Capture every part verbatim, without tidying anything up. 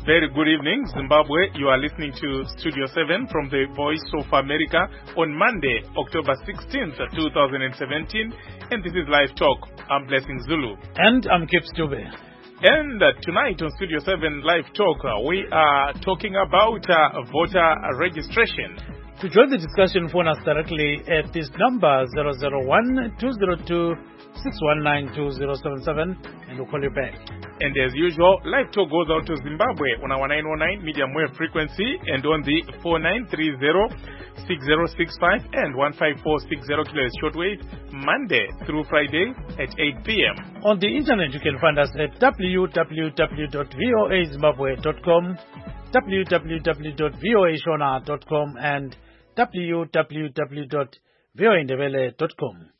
very good evening, Zimbabwe. You are listening to Studio seven from the Voice of America on Monday, October sixteenth, twenty seventeen. And this is Live Talk. I'm Blessing Zulu. And I'm Kip Stube. And uh, tonight on Studio seven Live Talk, uh, we are talking about uh, voter registration. To join the discussion, phone us directly at this number zero zero one, two zero two, six one nine, two zero seven seven, and we'll call you back. And as usual, Live Talk goes out to Zimbabwe on our nine oh nine medium wave frequency and on the four nine three zero, six zero six five and one five four six zero kilohertz shortwave, Monday through Friday at eight p.m. On the internet, you can find us at w w w dot voa zimbabwe dot com, w w w dot voa shona dot com, and w w w dot voa ndebele dot com.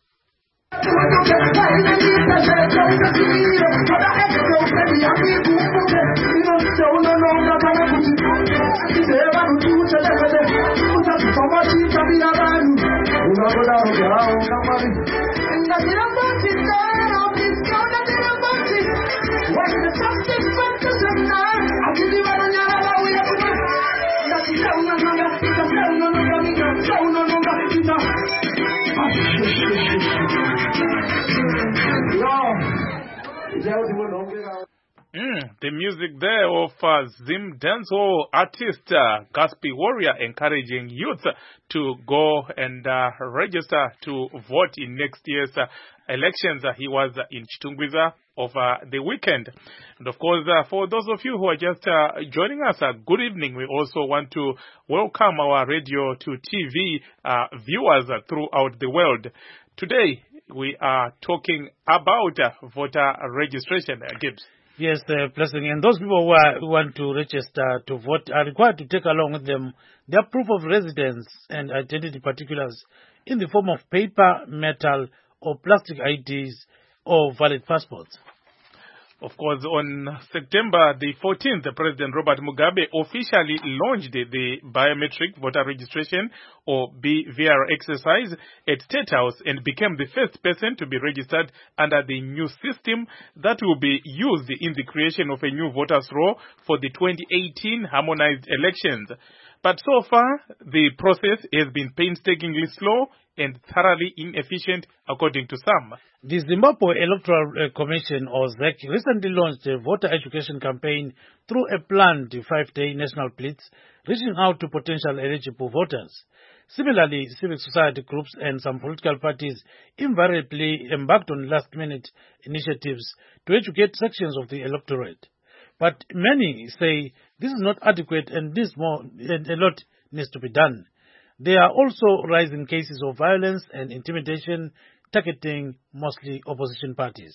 Mm, the music there of uh, Zim dancehall artist uh, Gaspi Warrior encouraging youth to go and uh, register to vote in next year's uh, elections. Uh, he was uh, in Chitungwiza over the weekend. And of course, uh, for those of you who are just uh, joining us, uh, good evening. We also want to welcome our radio to T V uh, viewers uh, throughout the world. Today, we are talking about uh, voter registration. Uh, Gibbs. Yes, uh, Blessing. And those people who, are, who want to register to vote are required to take along with them their proof of residence and identity particulars in the form of paper, metal, or plastic I Ds or valid passports. Of course, on September the fourteenth, President Robert Mugabe officially launched the, the biometric voter registration or B V R exercise at State House and became the first person to be registered under the new system that will be used in the creation of a new voters' roll for the twenty eighteen harmonized elections. But so far, the process has been painstakingly slow and thoroughly inefficient, according to some. The Zimbabwe Electoral Commission, or Z E C, recently launched a voter education campaign through a planned five-day national blitz, reaching out to potential eligible voters. Similarly, civic society groups and some political parties invariably embarked on last-minute initiatives to educate sections of the electorate. But many say this is not adequate and this more and a lot needs to be done. There are also rising cases of violence and intimidation targeting mostly opposition parties.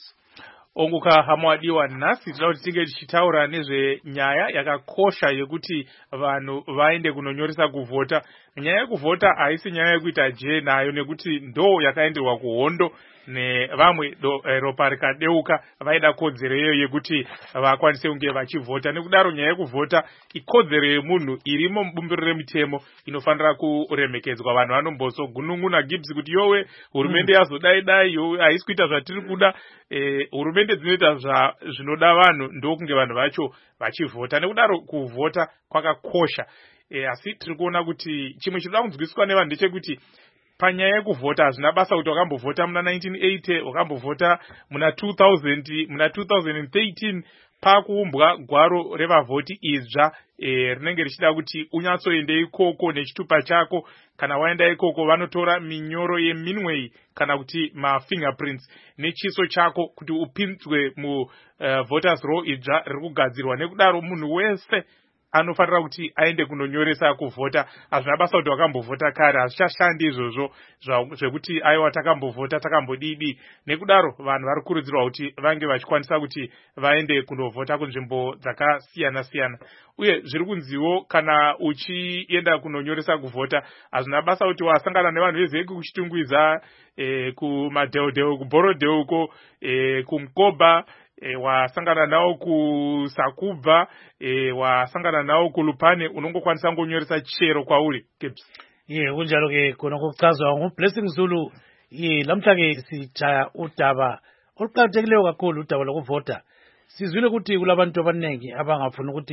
Onguka hamwadiwa nasi tinauti tinge tichitaura nezve nyaya yakakosha yekuti vanhu vaende kunonyoresa kuvhota. Nyaya yekuvhota haisi nyaya yekuita je nayo nekuti ndo yakaenderwa kuhondo nevamwe ropa rikadeuka vaida kodzero iyoyo yekuti vakwanise kunge vachivhota. Nekudaro nyaya yekuvhota ikodzero yemunhu irimo mubumbiro remutemo inofanira kuremekedzwa. Vanhu vanombosogunun'una Gibbs kuti yowe hurumende yazodai dai haisi kuita zvatiri kuda. Eh, hurumende dzinoita zvinoda vanhu ndokunge vanhu vacho vachivhota. Nekudaro kuvhota kwakakosha. E, asi tiri kuona kuti chimwe chinoda kunzwisiswa nevanhu ndechekuti panyaya yekuvhota hazvina basa kuti wakambovhota muna nineteen eighty, wakambovhota muna two thousand, muna twenty thirteen pakuumbwa gwaro revavhoti idzva e, rinenge richida kuti unyatsoende ikoko nechitupa chako. Kana waenda ikoko vanotora minyoro yeminway kana kuti mafingerprints nechiso chako kuti upinzwe mu uh, voters roll idzva riri kugadzirwa. Nekudaro munhu wese anofanira kuti aende kunonyoresa kuvhota. Hazvina basa kuti wakambovhota kare, hazvichashandi izvozvo zvekuti aiwa takambovhota takambodidi. Nekudaro vanhu vari kurudzirwa kuti vange vachikwanisa kuti vaende kunovhota kunzvimbo dzakasiyana siyana. Uye zviri kunziwo kana uchienda kunonyoresa kuvhota hazvina basa kuti wasangana nevanhu vezeki kuchitungwiza, eh, kumadheodheo, kuborodheo uko, eh, kumkoba, E, wasangana nawo kusakubva, e, wasangana nawo kulupane, unongokwanisa ngonyoresa chero kwauri. Gibbs. Ye kunjalo ke khona kuchazwa nguBlessing Zulu. Ye lamhla ke sichaya udaba oluqhathekile kakhulu udaba lokuvota. Sizwile ukuthi kulabantu abaningi abangafuna ukuthi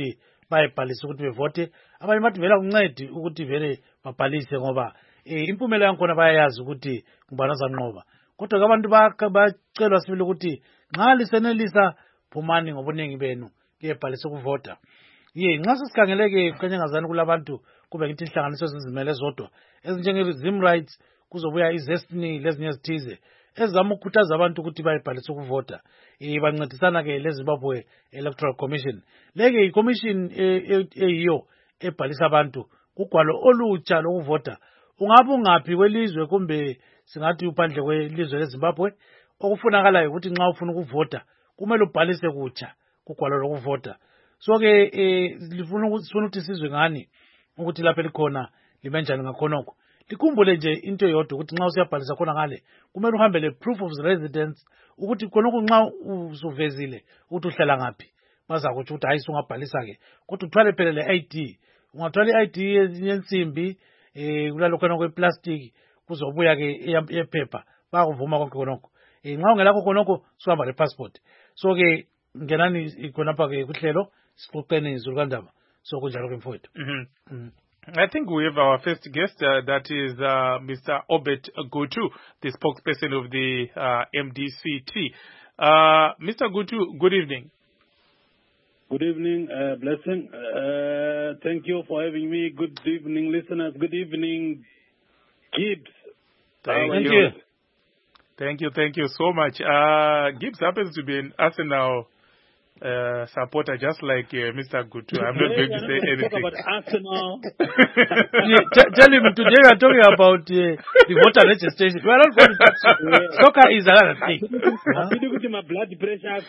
bayibhalise ukuthi bevote, abanye bathi vele akuncedi ukuthi vele babhalise ngoba eh, impumela yakhona bayayazi ukuthi ngubani azanqoba. Kodwa ke abantu bacelwa sibili ukuthi nxa lisenelisa phumani ngobuningi benu kuyebhalisa ukuvota. Ye nxa sesikhangeleke kanyengazani kulabantu kube ngithi inhlanganiso ezizimele zodwa ezinjenge-Zim Rights kuzobuya iZestini lezinye ezithize ezizama ukukhuthaza abantu ukuthi bayibhalise ukuvota. Eh bancedisana ke leZimbabwe Electoral Commission. Leke i-commission eyiyo ebhalisa abantu kugwalo olutsha lokuvota. Ungabe ungaphi kwelizwe kumbe singathi uphandle kwelizwe leZimbabwe okufunakalayo ukuthi nxa ufuna ukuvota kumele ubhalise kutsha kugwalo lokuvota. So ke eh lifuna ukuthi sizwe ngani ukuthi lapha likhona limenjani ngakhonoko. Likhumbule nje into yodwa ukuthi nxa usiyabhalisa khona ngale kumele uhambe le proof of residence ukuthi khonoko nxa usuvezile ukuthi uhlala ngaphi bazakuthi ukuthi hayi sungabhalisa ke kodwa uthwale phela le I D. Ungathwala i I D yensimbi eh kulalo khona kweplastic kuzobuya ke yephepha bakuvuma konke khonoko. Eh nxa ungelakho khonoko suhamba le passport. So ke ngenani ikhonapha ke kuhlelo sixoxene izulu kandaba so kunjalo ke mfowethu. Mhm. I think we have our first guest, uh, that is uh, Mister Obet Gutu, the spokesperson of the uh, M D C T. Uh, Mister Gutu, good evening. Good evening, uh, Blessing. Uh, thank you for having me. Good evening, listeners. Good evening, Gibbs. Thank, Thank you. you. Thank you, thank you so much. Uh, Gibbs happens to be an Arsenal Uh, supporter, just like uh, Mister Gutu. I'm not going to say anything. Talk about Arsenal. Yeah, t- tell him today we are talking about uh, the voter registration. We are not going to touch it. Soccer is another thing. My blood pressure.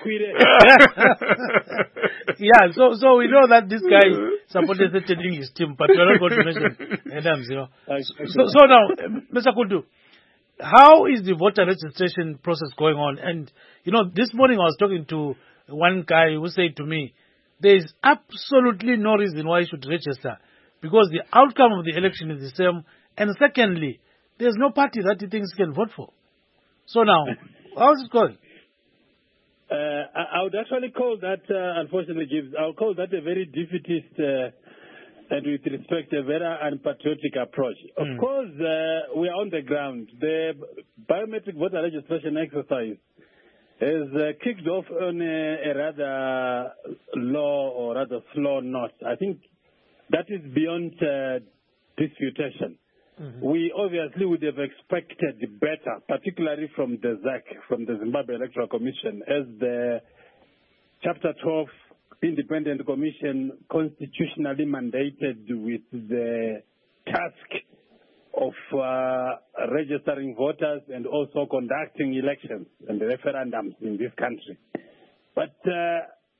Yeah, so so we know that this guy supported certain English team, but we are not going to mention Adams, you know. So, so now, Mister Gutu, how is the voter registration process going on? And, you know, this morning I was talking to one guy who said to me, there is absolutely no reason why you should register because the outcome of the election is the same. And secondly, there's no party that he thinks he can vote for. So now, how's it going? Uh, I, I would actually call that, uh, unfortunately, Gibbs, I would call that a very defeatist uh, and with respect, a very unpatriotic approach. Of Mm. course, uh, we are on the ground. The biometric voter registration exercise has uh, kicked off on a, a rather low or rather slow note. I think that is beyond uh, disputation. Mm-hmm. We obviously would have expected better, particularly from the Z E C, from the Zimbabwe Electoral Commission, as the Chapter twelve Independent Commission constitutionally mandated with the task of uh, registering voters and also conducting elections and referendums in this country. But uh,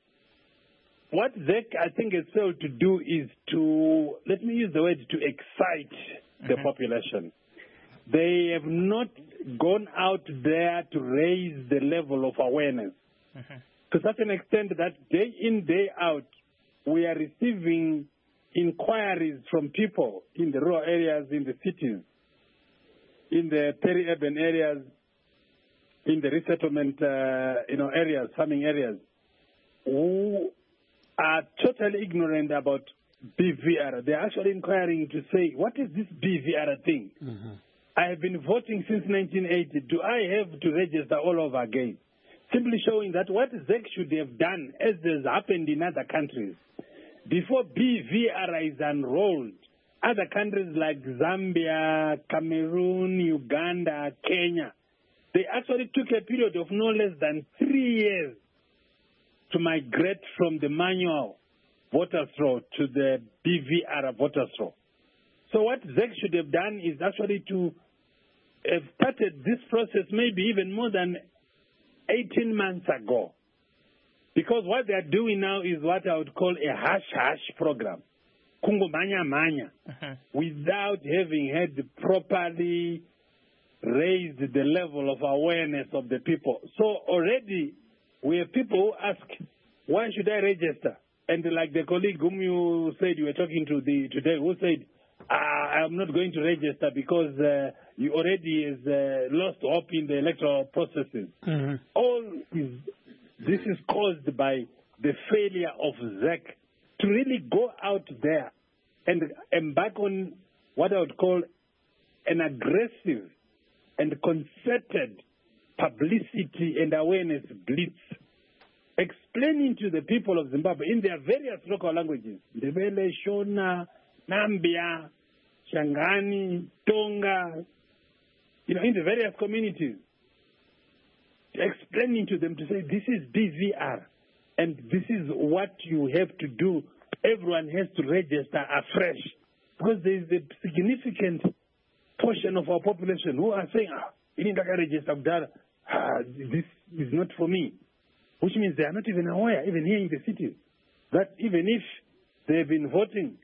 what Z E C, I think, has failed to do is to, let me use the word, to excite the mm-hmm. population. They have not gone out there to raise the level of awareness. Mm-hmm. To such an extent that day in, day out, we are receiving inquiries from people in the rural areas, in the cities, in the peri-urban areas, in the resettlement uh, you know, areas, farming areas, who are totally ignorant about B V R. They're actually inquiring to say, what is this B V R thing? Mm-hmm. I have been voting since nineteen eighty. Do I have to register all over again? Simply showing that what Z E C should have done, as has happened in other countries, before B V R is enrolled, other countries like Zambia, Cameroon, Uganda, Kenya, they actually took a period of no less than three years to migrate from the manual voter roll to the B V R voter roll. So what Z E C should have done is actually to have started this process maybe even more than eighteen months ago. Because what they are doing now is what I would call a hush-hush program. Kungo manya manya. Uh-huh. Without having had properly raised the level of awareness of the people. So already we have people who ask, why should I register? And like the colleague whom you said you were talking to the today, who said, uh, I'm not going to register because uh, you already has uh, lost hope in the electoral processes. Mm-hmm. All is, this is caused by the failure of Z E C to really go out there and embark on what I would call an aggressive and concerted publicity and awareness blitz, explaining to the people of Zimbabwe in their various local languages, Ndebele, Shona, Nambia, Shangani, Tonga, you know, in the various communities, explaining to them to say, this is B V R, and this is what you have to do. Everyone has to register afresh, because there is a significant portion of our population who are saying, ah, you need to register, ah, this is not for me, which means they are not even aware, even here in the cities, that even if they've been voting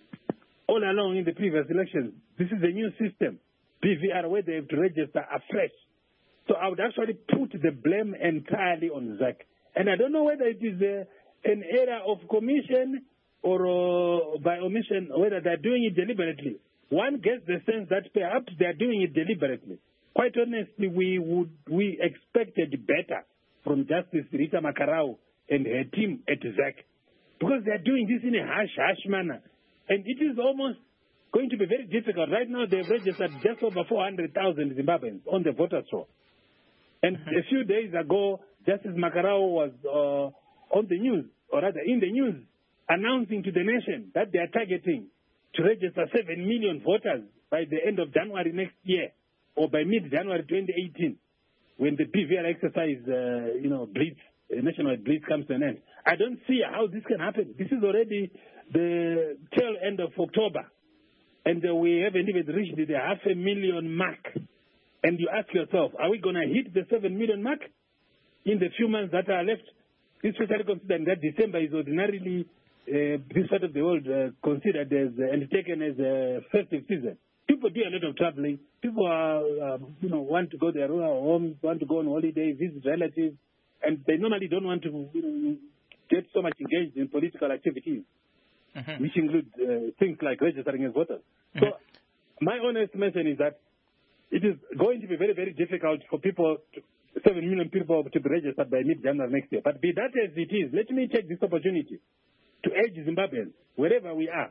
all along in the previous elections, this is a new system, B V R, where they have to register afresh. So I would actually put the blame entirely on Z A C. And I don't know whether it is a, an error of commission or uh, by omission, whether they're doing it deliberately. One gets the sense that perhaps they're doing it deliberately. Quite honestly, we would we expected better from Justice Rita Makarau and her team at Z A C, because they're doing this in a hush-hush manner. And it is almost going to be very difficult. Right now, they've registered just over four hundred thousand Zimbabweans on the voters' roll. And a few days ago, Justice Makarau was uh, on the news, or rather in the news, announcing to the nation that they are targeting to register seven million voters by the end of January next year, or by mid-January twenty eighteen, when the P V R exercise, uh, you know, blitz, uh, nationwide blitz comes to an end. I don't see how this can happen. This is already the tail end of October, and uh, we haven't even reached the half a million mark. And you ask yourself, are we going to hit the seven million mark in the few months that are left? Especially considering that December is ordinarily uh, this part of the world uh, considered as uh, and taken as a festive season. People do a lot of traveling. People are, uh, you know, want to go to their homes, want to go on holiday, visit relatives, and they normally don't want to, you know, get so much engaged in political activities, mm-hmm. which include uh, things like registering as voters. Mm-hmm. So my honest estimation is that it is going to be very, very difficult for people, to, seven million people to be registered by mid-January next year. But be that as it is, let me take this opportunity to urge Zimbabweans, wherever we are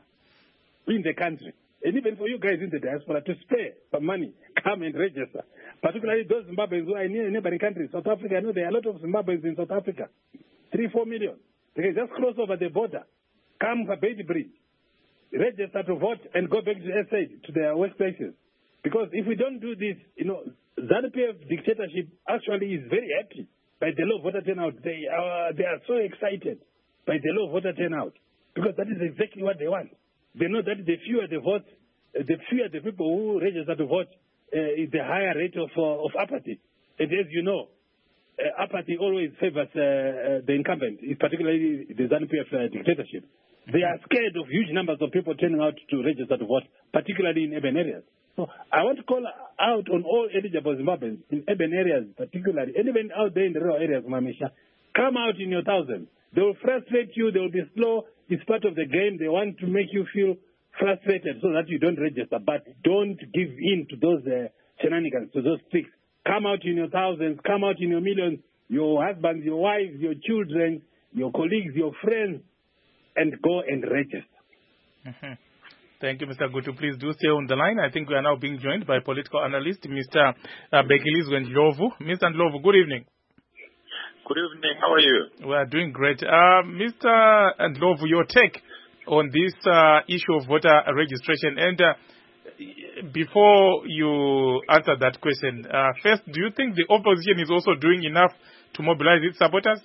in the country, and even for you guys in the diaspora, to spare some money, come and register. Particularly those Zimbabweans who are in neighboring countries. South Africa, I know there are a lot of Zimbabweans in South Africa, three, four million. They can just cross over the border, come for Beit Bridge, register to vote, and go back to S A, to their workplaces. Because if we don't do this, you know, ZANU P F dictatorship actually is very happy by the low voter turnout. They are, they are so excited by the low voter turnout, because that is exactly what they want. They know that the fewer the votes, the fewer the people who register to vote, uh, is the higher rate of uh, of apathy. And as you know, uh, apathy always favors uh, uh, the incumbent, particularly the ZANU P F uh, dictatorship. They are scared of huge numbers of people turning out to register to vote, particularly in urban areas. So I want to call out on all eligible Zimbabweans in urban areas, particularly, and even out there in the rural areas, Mamisha, come out in your thousands. They will frustrate you. They will be slow. It's part of the game. They want to make you feel frustrated so that you don't register. But don't give in to those uh, shenanigans, to those tricks. Come out in your thousands. Come out in your millions. Your husbands, your wives, your children, your colleagues, your friends, and go and register. Mm-hmm. Thank you, Mister Gutu. Please do stay on the line. I think we are now being joined by political analyst, Mister Uh, Bhekilizwe Ndlovu. Mister Ndlovu, good evening. Good evening. How are you? We are doing great. Uh, Mister Ndlovu, your take on this uh, issue of voter registration. And uh, before you answer that question, uh, first, do you think the opposition is also doing enough to mobilize its supporters?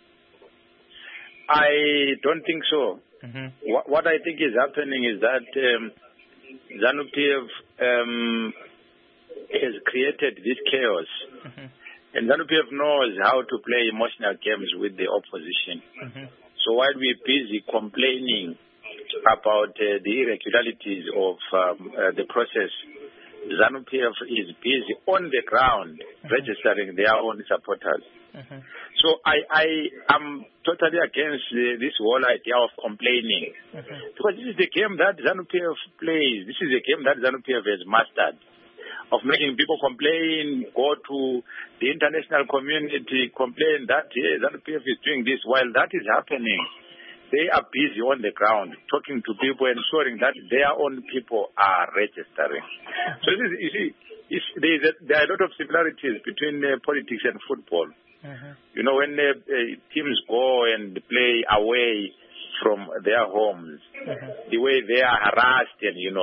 I don't think so. Mm-hmm. What, what I think is happening is that um, ZANU P F um, has created this chaos. Mm-hmm. And ZANU P F knows how to play emotional games with the opposition. Mm-hmm. So while we're busy complaining about uh, the irregularities of um, uh, the process, ZANU P F is busy on the ground mm-hmm. registering their own supporters. Mm-hmm. So I, I am totally against uh, this whole idea of complaining. Mm-hmm. Because this is the game that ZANU P F plays. This is a game that ZANU P F has mastered, of making people complain, go to the international community, complain that yeah, ZANU P F is doing this. While that is happening, they are busy on the ground talking to people, ensuring that their own people are registering. So this is, you see, it's, there, is a, there are a lot of similarities between uh, politics and football. Mm-hmm. You know, when uh, uh, teams go and play away from their homes, mm-hmm. the way they are harassed and, you know,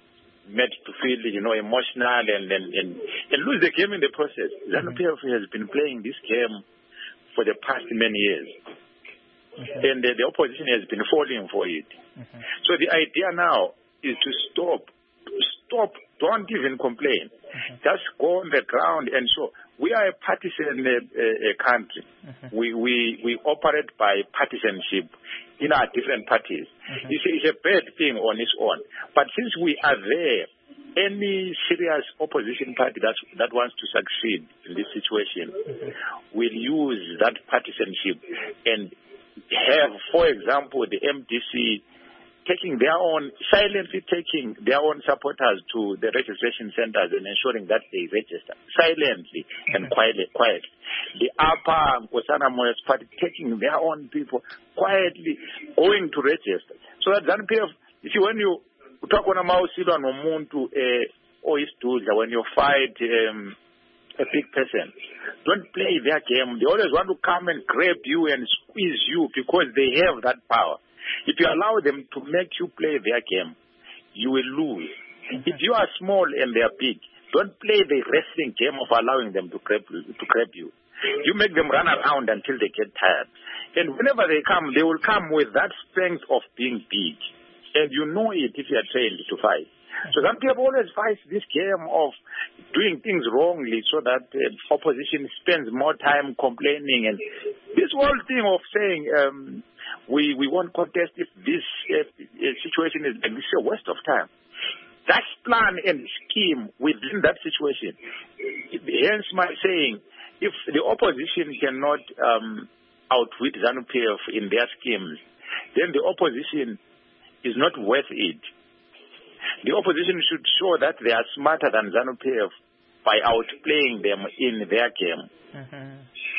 made to feel, you know, emotional and and, and, and lose the game in the process. Mm-hmm. ZANU-P F has been playing this game for the past many years. Mm-hmm. And uh, the opposition has been falling for it. Mm-hmm. So the idea now is to stop, to stop, don't even complain. Mm-hmm. Just go on the ground and show. We are a partisan uh, uh, country. Mm-hmm. We, we we operate by partisanship in our different parties. Mm-hmm. It's, it's a bad thing on its own. But since we are there, any serious opposition party that that wants to succeed in this situation mm-hmm. will use that partisanship and have, for example, the M D C taking their own, silently taking their own supporters to the registration centers and ensuring that they register silently mm-hmm. and quietly, quietly. The upper Nkosana Moyo's party taking their own people quietly going to register. So that ZANU-P F, you see, when you talk on a mouse, on Umuntu or Eastwood, when you fight um, a big person, don't play their game. They always want to come and grab you and squeeze you because they have that power. If you allow them to make you play their game, you will lose. Mm-hmm. If you are small and they are big, don't play the wrestling game of allowing them to grab, to grab you. You make them run around until they get tired. And whenever they come, they will come with that strength of being big. And you know it if you are trained to fight. So some people always fight this game of doing things wrongly so that uh, opposition spends more time complaining. And this whole thing of saying um, we, we won't contest if this uh, situation is like this, is a waste of time. That plan and scheme within that situation, hence my saying, if the opposition cannot um, outwit ZANU-P F in their schemes, then the opposition is not worth it. The opposition should show that they are smarter than ZANU-P F by outplaying them in their game. Mm-hmm.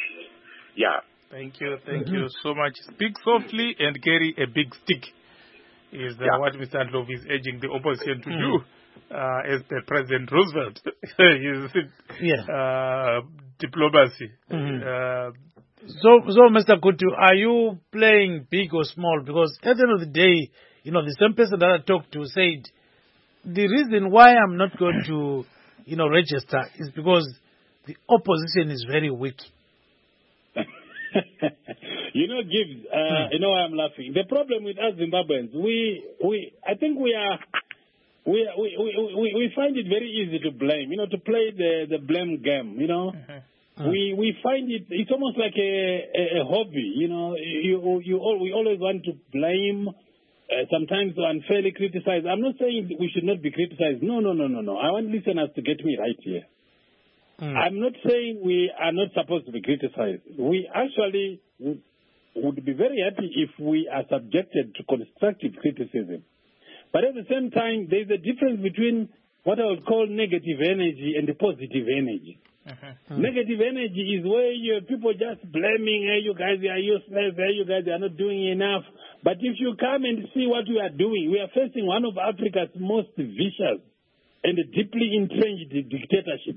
Yeah. Thank you, thank mm-hmm. you so much. Speak softly and carry a big stick is uh, yeah. what Mister Ndlovu is urging the opposition to mm. do, uh, as the President Roosevelt is yeah. uh, diplomacy. Mm-hmm. Uh, so, so Mister Kutu, are you playing big or small? Because at the end of the day, you know, the same person that I talked to said, the reason why I'm not going to, you know, register is because the opposition is very weak. You know, Gibbs, uh, hmm. you know why I'm laughing. The problem with us Zimbabweans, we, we, I think we are, we, we, we, we find it very easy to blame, you know, to play the, the blame game, you know. Mm-hmm. We, we find it, it's almost like a, a, a hobby, you know. You, you, all, we always want to blame, uh, sometimes unfairly criticize. I'm not saying we should not be criticized. No, no, no, no, no. I want listeners to get me right here. Mm. I'm not saying we are not supposed to be criticized. We actually would, would be very happy if we are subjected to constructive criticism. But at the same time, there's a difference between what I would call negative energy and the positive energy. Uh-huh. Mm. Negative energy is where you have people just blaming, hey, you guys are useless, hey, you guys are not doing enough. But if you come and see what we are doing, we are facing one of Africa's most vicious and deeply entrenched dictatorships.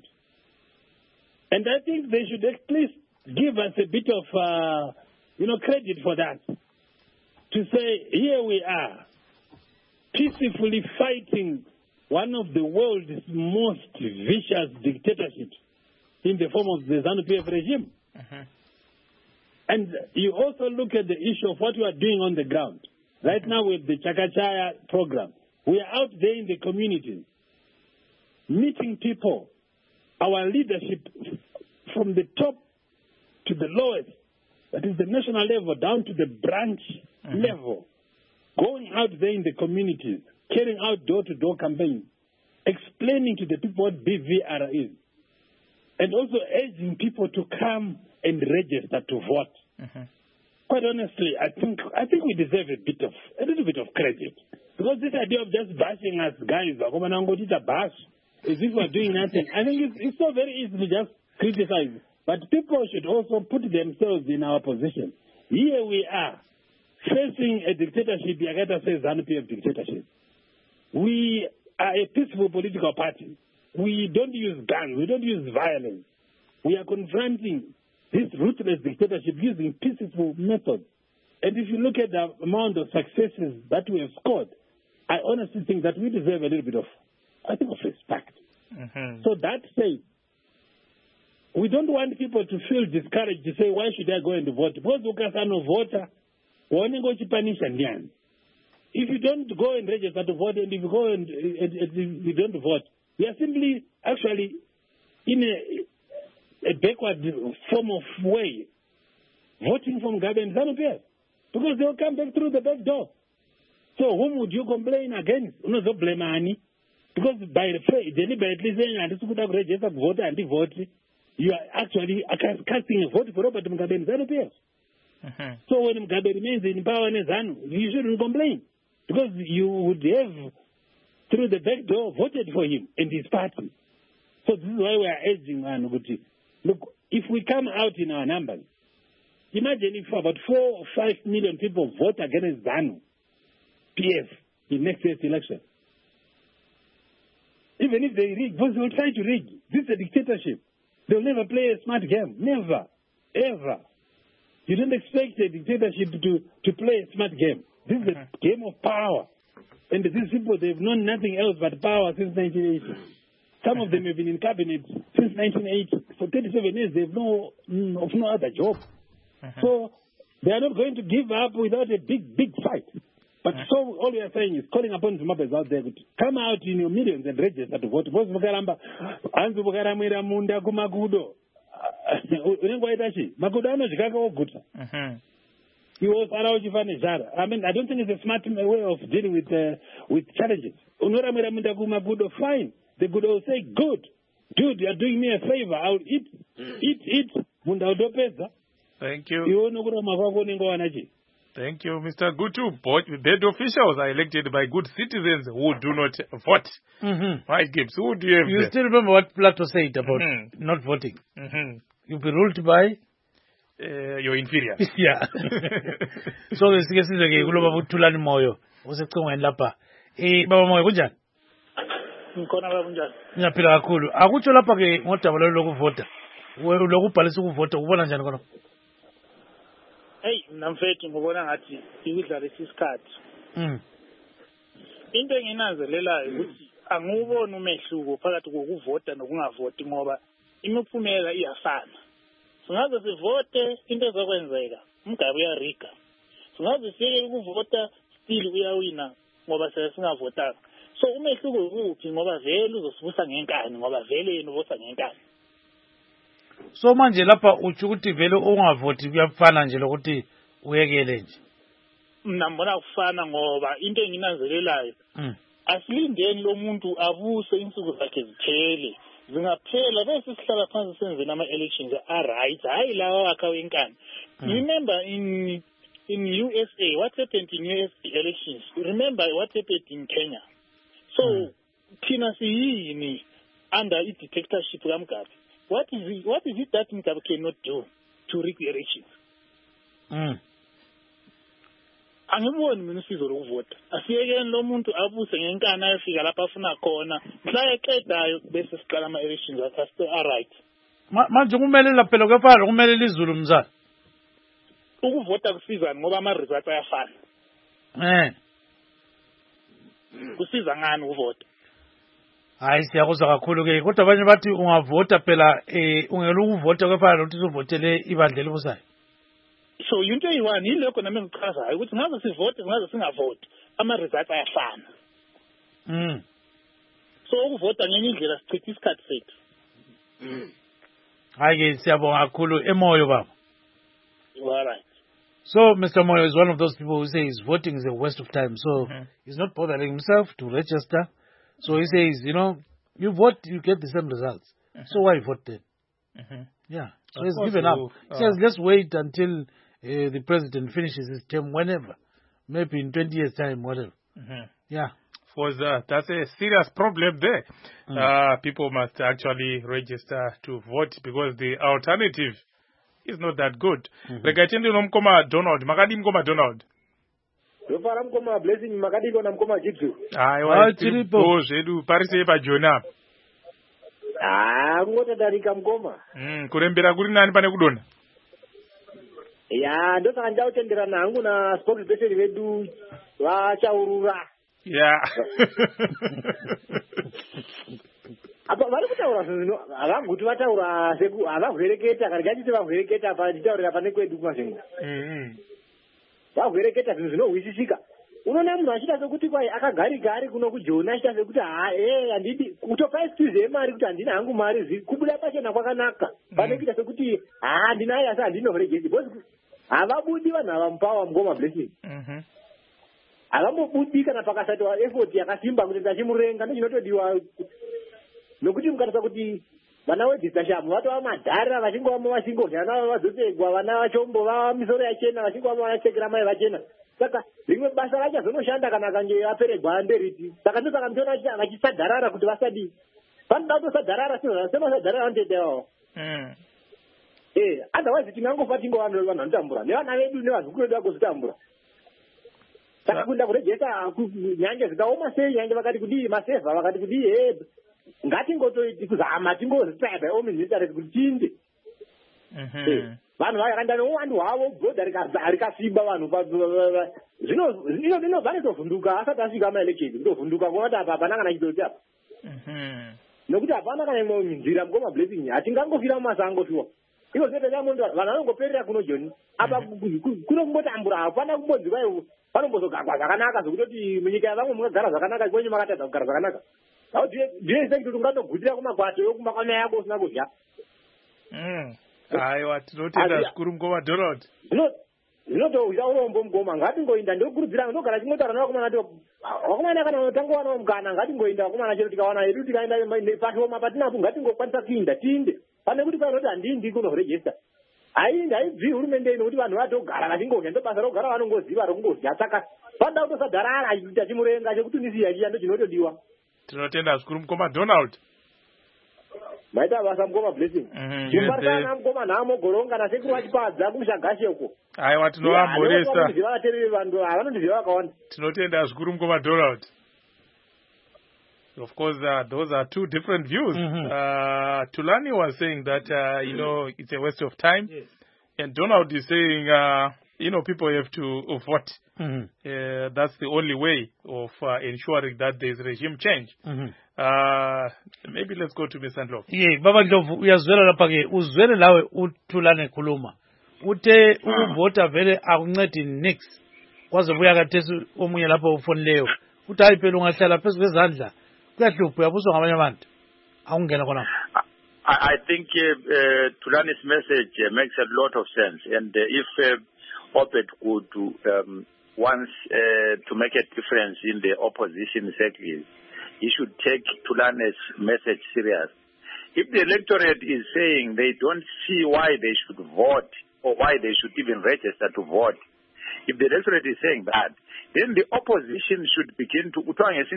And I think they should at least give us a bit of, uh, you know, credit for that. To say, here we are, peacefully fighting one of the world's most vicious dictatorships in the form of the ZANU-P F regime. Uh-huh. And you also look at the issue of what we are doing on the ground. Right uh-huh. now with the Chakachaya program, we are out there in the communities, meeting people. Our leadership from the top to the lowest, that is the national level, down to the branch mm-hmm. level, going out there in the communities, carrying out door-to-door campaigns, explaining to the people what B V R is, and also urging people to come and register to vote. Mm-hmm. Quite honestly, I think I think we deserve a bit of a little bit of credit, because this idea of just bashing us, guys, bash. As if we're doing nothing. I think it's, it's so very easy to just criticize. But people should also put themselves in our position. Here we are, facing a dictatorship, Yagata says ZANU-P F dictatorship. We are a peaceful political party. We don't use guns. We don't use violence. We are confronting this ruthless dictatorship using peaceful methods. And if you look at the amount of successes that we have scored, I honestly think that we deserve a little bit of, I think, of respect. Mm-hmm. So that said, we don't want people to feel discouraged to say, why should I go and vote? Because ukasano voter, if you don't go and register to vote, and if you go and, and, and you don't vote, we are simply actually in a, a backward form of way, voting from government ZANU-P F, because they will come back through the back door. So whom would you complain against? No, so blame any. Because by deliberately saying, I just register to vote and vote, you are actually casting a vote for Robert Mugabe and ZANU-P F. Mm-hmm. So when Mugabe remains in power in ZANU, you shouldn't complain. Because you would have, through the back door, voted for him and his party. So this is why we are urging Anuguti. Look, if we come out in our numbers, imagine if about four or five million people vote against ZANU-P F in next year's election. Even if they rig, because they will try to rig. This is a dictatorship. They'll never play a smart game. Never. Ever. You don't expect a dictatorship to, to play a smart game. This is a game of power. And these people, they've known nothing else but power since nineteen eighty. Some of them have been in cabinet since nineteen eighty. For thirty-seven years, they've no, of no other job. Uh-huh. So they are not going to give up without a big, big fight. But uh-huh. So all we are saying is calling upon Zimbabweans out there to come out in your millions and register to vote. Because Mukaramba, Anzu Mukaramira Munda Kumakudo. Makudo anozvikaka oguta. He was I mean, I don't think it's a smart way of dealing with uh, with challenges. Fine. The good will say, good. Dude, you are doing me a favor. I'll eat, eat, eat. Thank you. Thank you, Mister Gutu. Bed officials are elected by good citizens who do not vote. Mm-hmm. Right, Gibbs? Who do you have You there? still remember what Plato said about mm-hmm. not voting? Mm-hmm. You'll be ruled by... Uh, your inferior. Yeah. So ngesikesizwe ke kuloba buthulani moyo usecingweni lapha. Eh baba moyo kunjani? Ngikhona baba kunjani? Ngiyaphila kakhulu. Akutsho lapha ke ngodaba lokuvota. Wena lokubhalisa ukuvota ubona njani khona? Hey, namfethu ngibona ngathi ikudlala isikhathi. Mm. Into enginanzelelayo ukuthi anguboni umehluko phakathi kokuvota nokungavoti ngoba imiphumela iyafana. Singaze sivote into ezokwenzeka Mugabe uyariga. Singaze siyeke ukuvota still uyawina ngoba singavotanga. So umehluko ukuphi ngoba vele uzosibusa ngenkani ngoba vele yena uvota ngenkani. So manje lapha uthi ukuthi vele ungavoti kuyafana nje lokuthi uyekele nje. Mina ngibona kufana ngoba into enginanzelelayo asilindeni lo muntu abuse insuku zakhe ziphele. Zingaphela bese sihlala phansi senze nama elections are right hayi lawa akha wenkani. Remember in in U S A what happened in U S A elections? Remember what happened in Kenya? So thina siyini under i dictatorship ka Mugabe. What is it, what is it that Mugabe cannot do to rig the elections? Mm. Angiboni mina usizo lokuvota. Asiyekeni lo muntu abuse ngenkani ayofika lapha afuna khona. Mhla eqedayo bese siqala ama elections akho are right. Manje kumele laphela kwefana kumele izulu mzala. Ukuvota kusiza ngoba ama results ayafana. Eh. Kusiza ngani ukuvota? Hayi siyakuzwa kakhulu ke kodwa abanye bathi ungavota phela eh ungela ukuvota kwefana ukuthi uzovotele ibandla elibusayo. So into eyi-one yilokho nami ngichazayo ukuthi ngaze sivote ngaze singavoti ama results ayafana. Mm. So ukuvota ngenye indlela sichitha isikhathi sethu. Mm. Hayi ke siyabonga kakhulu emoyo baba. All right. So Mister Moyo is one of those people who says voting is a waste of time. So mm-hmm. he's not bothering himself to register. So he says, you know, you vote, you get the same results. Mm-hmm. So why vote then? Mm-hmm. Yeah. So of he's given up. You, uh, he says, let's wait until uh, the president finishes his term whenever. Maybe in twenty years' time, whatever. Mm-hmm. Yeah. For that, that's a serious problem there. Mm. Uh, people must actually register to vote because the alternative is not that good. Like I tell you, Mkoma Donald, Makadi Mkoma Donald. Ndofara mukoma Blessing makadiko na mukoma Jitsu. Aiwa tiripo zvedu parise pajona. Ah, ngotadarika mukoma. Mm, kurembera kuri nani pane kudona? Ya, ndosaka ndautenderana hangu na spokesperson vedu vachaurura. Yeah. Apa vari kutaura zvino havanguti vataura seku havavhereketa kana gachiti vavhereketa pachitaurira pane kwedu kumazengo. Mhm. Vavhereketa zvinhu zvinozwisisika. Unoona munhu achita sekuti kwai akagarika ari kuno kujona achita sekuti ha eh handidi kutopa excuse mari kuti handina hangu mari kubuda pachena kwakanaka. Pane kuita sekuti ha handinayo asi handinoregesi because havabudi vanhu ava mupawa mukoma Blessing. Mhm. Havambobudi kana pakasatiwa effort yakasimba kuti tachimurenga ndochinotodiwa nokuti mukarisa kuti vana vedhisashamu vatova madhara vachingova vachingorya navo vazopegwa vana vachombo vava misoro yachena vachingova vachekera mai vachena. Saka rimwe basa rachazonoshanda kana akange aperegwa nderiti. Saka ndosaka ndiona vachisadharara kuti vasadi. Vanoda kutosadharara semasadharara vanotoitawo. Mm. Eh, otherwise tingangofa tingova vanhu vanotambura nevana vedu nevazukuru vedu vakuzotambura. Saka kuenda kurejesa nyanja zikaoma sei nyanja vakati kudii masevha vakati kudii eh ngatingotoiti kuzama tingozitsaya by all means necessary kuti tinde. Mhm. Vanhu vakanda nowandu hwavo bhodha rikasimba vanhu zvino zvino zvino vanotovhunduka asati asvika maelection kutovhunduka kuona kuti apa hapana kana chidoti apa. Mhm. Nokuti hapana kana imwe nzira mukoma Blessing hatingangofira mumasango shuwa. Iko zvoita chamuntu vanhu vanongoperera kuno Joni apa kuno kumbotambura hapana kumbonzi kwai vanombozogagwa zvakanaka zvokutoti munyika yavamwe mungagara zvakanaka kwenyu makatadza kugara zvakanaka. Ndiye sei kuti ungatogutira kumakwato yokumakwanya yako usina kudya. Mm. Aiwa tinotenda zvikuru mukoma Donald. Zvino zvinotoita urombo mukoma ngatingoinda ndokurudzira ndogara chinotaura navakomana to vakomana kana unotanga wana mukana ngatingoinda vakomana chero tikawana hedu tikaenda pashoma patinapo ngatingokwanisa kuinda tinde pane kuti painoti handindi kunoregesta haindi haibvi hurumende ino kuti vanhu vatogara vachingodya ndobasa rokugara vanongoziva rokungodya saka panoda kutosadharara achita chimurenga chekutunisiya chiya ndo chinotodiwa. Tinotenda zvikuru mukoma Donald. Maita basa mukoma Blessing. Chimbarisana mukoma nhamo goronga nasekuru vachipadza kumushagashe uko. Aiwa tinovamboresa. Vaterere vanhu vanondiziva vakawanda. Tinotenda zvikuru mukoma Donald. Of course, uh, those are two different views. Mm-hmm. Uh, Tulani was saying that, uh, you know, it's a waste of time. Yes. And Donald is saying, uh, you know, people have to vote. Mm-hmm. Uh, that's the only way of uh, ensuring that there's regime change. Mm-hmm. Uh, maybe let's go to Mister Ndlovu. Yeah, Baba Ndlovu, uyazwela lapha ke uzwele lawe uThulane khuluma. Uthe ukuvota vele akuncedi nix. Kwaze buya kathesi omunye lapha ufonileyo. Uthi hayi phela ungahlala phezu kwezandla. Kuyahlupha uyabuzwa ngabanye abantu. Awungena khona. I think uh, uh, Thulane's message uh, makes a lot of sense, and uh, if uh, Opet could um, once uh, to make a difference in the opposition circles, he should take Thulane's message serious. If the electorate is saying they don't see why they should vote or why they should even register to vote, if the electorate is saying that, then the opposition should begin to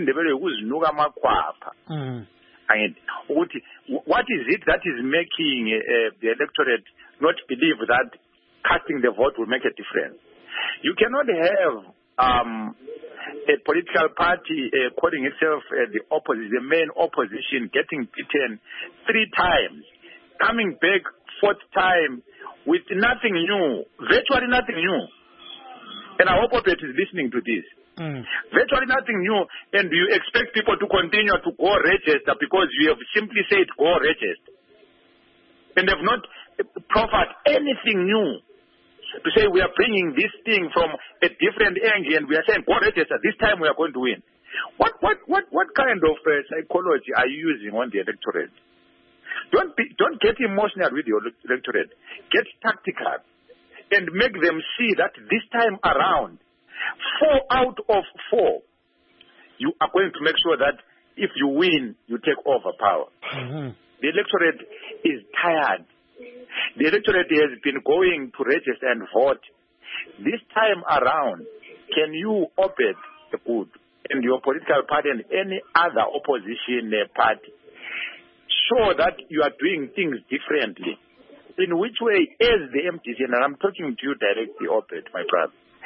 mm. And what is it that is making uh, the electorate not believe that casting the vote will make a difference? You cannot have um, a political party uh, calling itself uh, the opposition, the main opposition, getting beaten three times, coming back fourth time with nothing new, virtually nothing new. And I hope Opet is listening to this. Mm. Virtually nothing new, and you expect people to continue to go register because you have simply said go register, and have not proffered anything new to say we are bringing this thing from a different angle, and we are saying go register. This time we are going to win. What what what what kind of uh, psychology are you using on the electorate? Don't be, don't get emotional with your electorate. Get tactical, and make them see that this time around, four out of four, you are going to make sure that if you win, you take over power. Mm-hmm. The electorate is tired. The electorate has been going to register and vote. This time around, can you open the good and your political party and any other opposition party show that you are doing things differently? In which way, as the M T C, and I'm talking to you directly, Opet, my brother,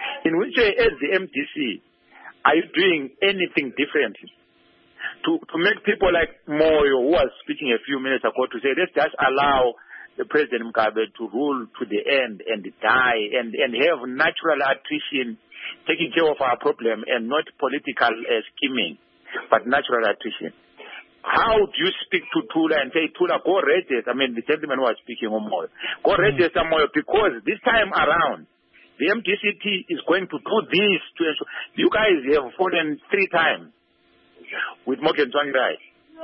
In which way, as the M D C, are you doing anything different to, to make people like Moyo, who was speaking a few minutes ago, to say, let's just allow the President Mugabe to rule to the end and die and, and have natural attrition, taking care of our problem and not political uh, scheming, but natural attrition. How do you speak to Tula and say, Tula, go register? I mean, the gentleman who was speaking on Moyo. Go register Moyo, because this time around, the M D C T is going to do this to ensure. You guys have fallen three times with Morgan Tsvangirai.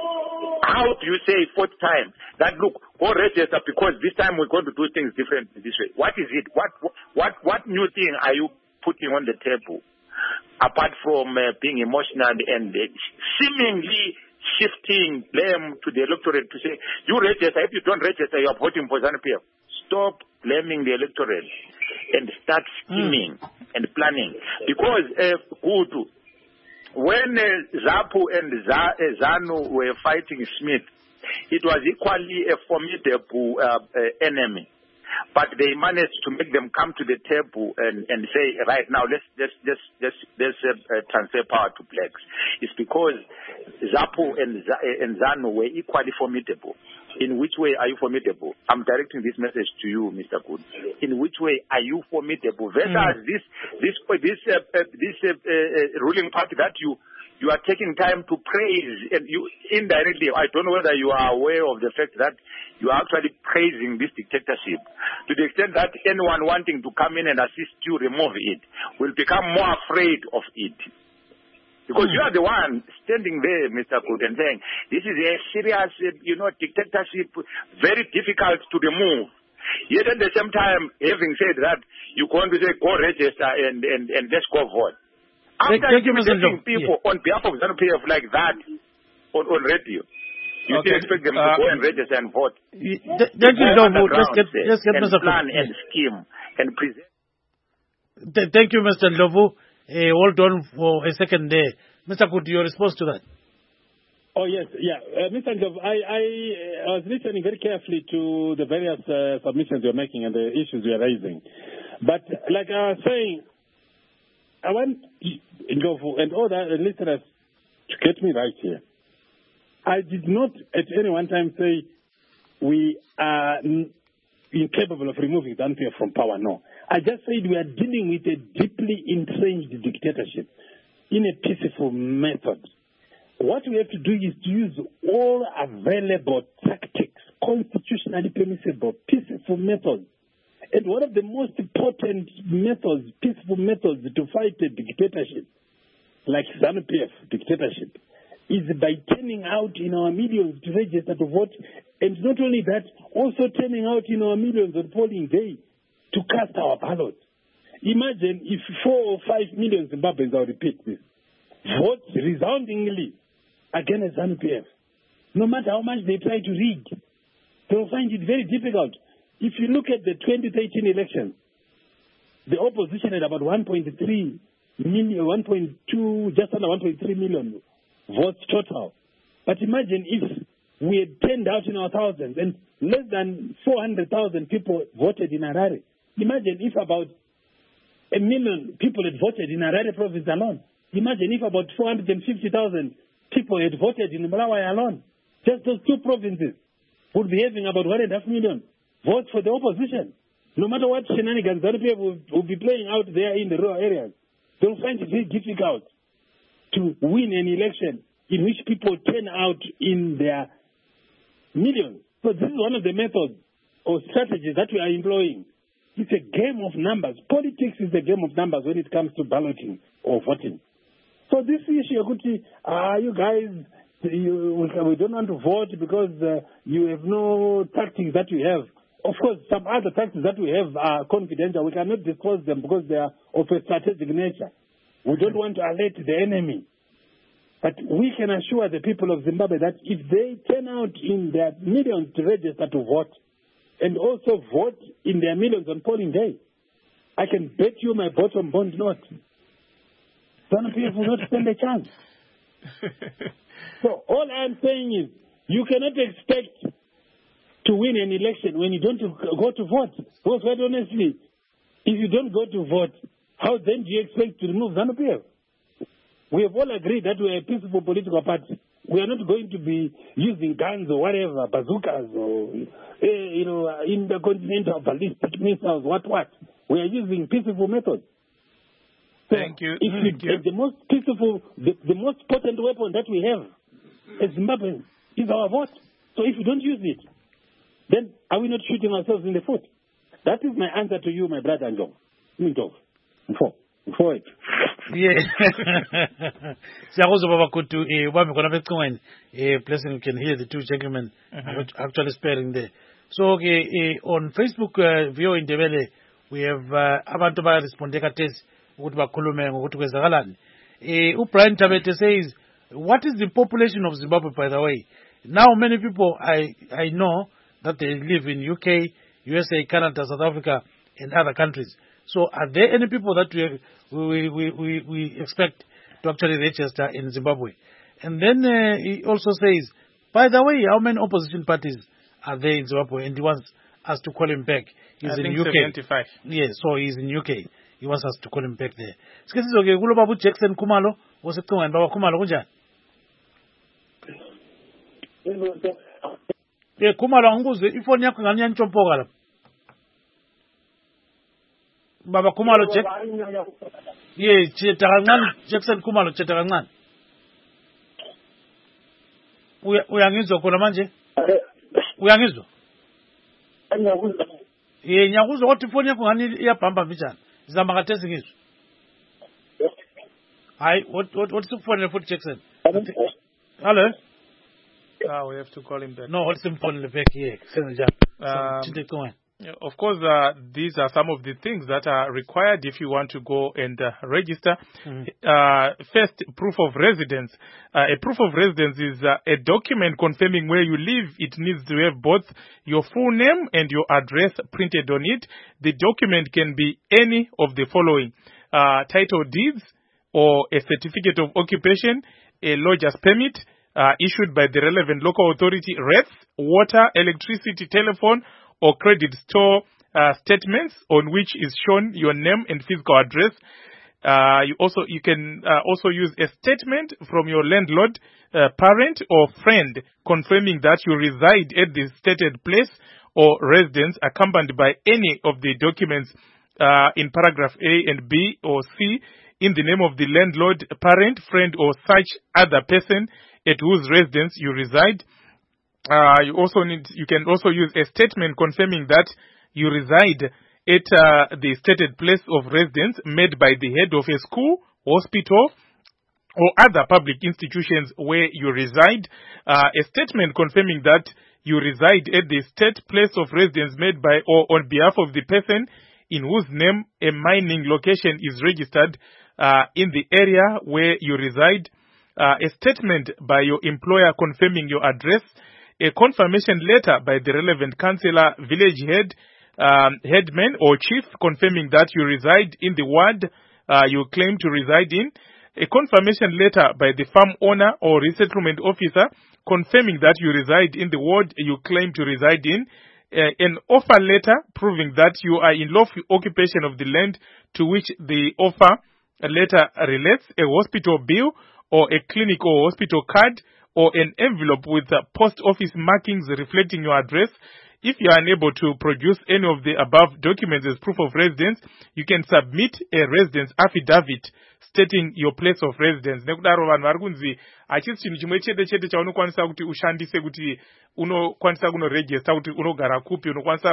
How do you say fourth time that, look, go register because this time we're going to do things differently this way? What is it? What what what new thing are you putting on the table apart from uh, being emotional and uh, seemingly shifting blame to the electorate to say, you register, if you don't register, you are voting for ZANU-P F. Stop blaming the electorate and start scheming mm. and planning. Because, uh, Kutu, when uh, ZAPU and Z- uh, ZANU were fighting Smith, it was equally a formidable uh, uh, enemy. But they managed to make them come to the table and, and say, right now, let's let's let's let's, let's uh, transfer power to blacks. It's because ZAPU and Z- and ZANU were equally formidable. In which way are you formidable? I'm directing this message to you, Mister Good. In which way are you formidable? Versus mm. this this this uh, uh, this uh, uh, ruling party that you you are taking time to praise, and you indirectly, I don't know whether you are aware of the fact that you are actually praising this dictatorship to the extent that anyone wanting to come in and assist you remove it will become more afraid of it. Because you are the one standing there, Mister Good, and saying, this is a serious, you know, dictatorship, very difficult to remove. Yet at the same time, having said that, you're going to say, go register and, and, and let's go vote. After intimidating people yeah. on behalf of ZANU-P F like that on, on radio, you okay. still expect them uh, to go and register and vote. Thank you, Ndlovu. Let's get, let's get and Mister plan Good. and scheme and present. Th- thank you, Mister Ndlovu. Uh, hold on for a second there. Mister Good, your response to that? Oh, yes, yeah. Uh, Mister Ndlovu, I, I, I was listening very carefully to the various uh, submissions you're making and the issues you're raising. But like I was saying, I want Ndlovu and all the listeners to get me right here. I did not at any one time say we are incapable of removing ZANU-P F from power. No. I just said we are dealing with a deeply entrenched dictatorship in a peaceful method. What we have to do is to use all available tactics, constitutionally permissible, peaceful methods. And one of the most important methods, peaceful methods to fight a dictatorship, like ZANU-P F dictatorship, is by turning out in our millions to register to vote. And not only that, also turning out in our millions on polling day to cast our ballots. Imagine if four or five million Zimbabweans, I'll repeat this, vote resoundingly against ZANU-P F. No matter how much they try to rig, they will find it very difficult. If you look at the twenty thirteen elections, the opposition had about one point three million, one point two, just under one point three million votes total. But imagine if we had turned out in our thousands and less than four hundred thousand people voted in Harare. Imagine if about a million people had voted in Harare province alone. Imagine if about four hundred fifty thousand people had voted in Malawi alone. Just those two provinces would be having about one and a half million votes for the opposition. No matter what shenanigans ZANU-P F will, will be playing out there in the rural areas, they will find it very difficult to win an election in which people turn out in their millions. So this is one of the methods or strategies that we are employing. It's a game of numbers. Politics is a game of numbers when it comes to balloting or voting. So this issue, ah, uh, you guys, you, we don't want to vote because uh, you have no tactics that you have. Of course, some other tactics that we have are confidential. We cannot disclose them because they are of a strategic nature. We don't want to alert the enemy. But we can assure the people of Zimbabwe that if they turn out in their millions to register to vote and also vote in their millions on polling day, I can bet you my bottom bond note, ZANU-P F will not stand a chance. So all I'm saying is you cannot expect to win an election when you don't go to vote. Because quite honestly, if you don't go to vote, how then do you expect to remove ZANU-P F? We have all agreed that we are a peaceful political party. We are not going to be using guns or whatever, bazookas or, uh, you know, intercontinental ballistic missiles, what, what. We are using peaceful methods. So Thank you. If Thank you, you. The most peaceful, the, the most potent weapon that we have as Zimbabweans is our vote. So if we don't use it, then are we not shooting ourselves in the foot? That is my answer to you, my brother Njong. Mintov. Four. Four it. Yeah. Siyakuzwa baba Kutu, eh ubambe khona becingweni, eh blessing you can hear the two gentlemen uh-huh. actually sparing there. So okay, eh, on Facebook uh, Vio Indebele we have uh, abantu ba responde katesi ukuthi bakhulume ngokuthi kwezakalani. Eh uBrian Tabete says, what is the population of Zimbabwe, by the way? Now many people I I know that they live in U K, U S A, Canada, South Africa and other countries. So are there any people that we we we we, we expect to actually register in Zimbabwe? And then uh, he also says, by the way, how many opposition parties are there in Zimbabwe? And he wants us to call him back. He's I in think U K. seventy-five. Yes, so he's in U K. He wants us to call him back there. Sikesizo ke kulo babu Jackson Kumalo, wasecingweni baba Kumalo kunjani? Eh Kumalo ngikuzwe ifoni yakho ngani yantshompoka lapha. Baba Kumalo Jack. Yeah, cheta kancane Jackson Kumalo cheta kancane. Uya uyangizwa khona manje? Uyangizwa? Eh nyakuzwa ukuthi ifoni yakho ngani iyabhamba mfijana. Zama katesi ngizwe. Hi, what what what's the phone for Jackson? Hello? Ah, we have to call him back. No, what's the phone back here? Um, Of course, uh, these are some of the things that are required if you want to go and uh, register. Mm-hmm. Uh, first, proof of residence. Uh, a proof of residence is uh, a document confirming where you live. It needs to have both your full name and your address printed on it. The document can be any of the following: uh, title deeds or a certificate of occupation, a lodger's permit uh, issued by the relevant local authority, R E T, water, electricity, telephone, or credit store uh, statements on which is shown your name and physical address. Uh, you also you can uh, also use a statement from your landlord, uh, parent, or friend confirming that you reside at the stated place or residence, accompanied by any of the documents uh, in paragraph A and B or C in the name of the landlord, parent, friend, or such other person at whose residence you reside. Uh, you also need, you can also use a statement confirming that you reside at uh, the stated place of residence made by the head of a school, hospital, or other public institutions where you reside. Uh, a statement confirming that you reside at the state place of residence made by or on behalf of the person in whose name a mining location is registered uh, in the area where you reside. Uh, a statement by your employer confirming your address. A confirmation letter by the relevant councillor, village head, um, headman or chief confirming that you reside in the ward uh, you claim to reside in. A confirmation letter by the farm owner or resettlement officer confirming that you reside in the ward you claim to reside in. Uh, an offer letter proving that you are in lawful occupation of the land to which the offer letter relates. A hospital bill or a clinic or hospital card, or an envelope with uh, post office markings reflecting your address. If you are unable to produce any of the above documents as proof of residence, you can submit a residence affidavit stating your place of residence. Nekudaro vanhu vari kunzi hachisi chinhu chimwe chete chete chaunokwanisa kuti ushandise kuti unokwanisa kunoregister kuti unogara kupi. Unokwanisa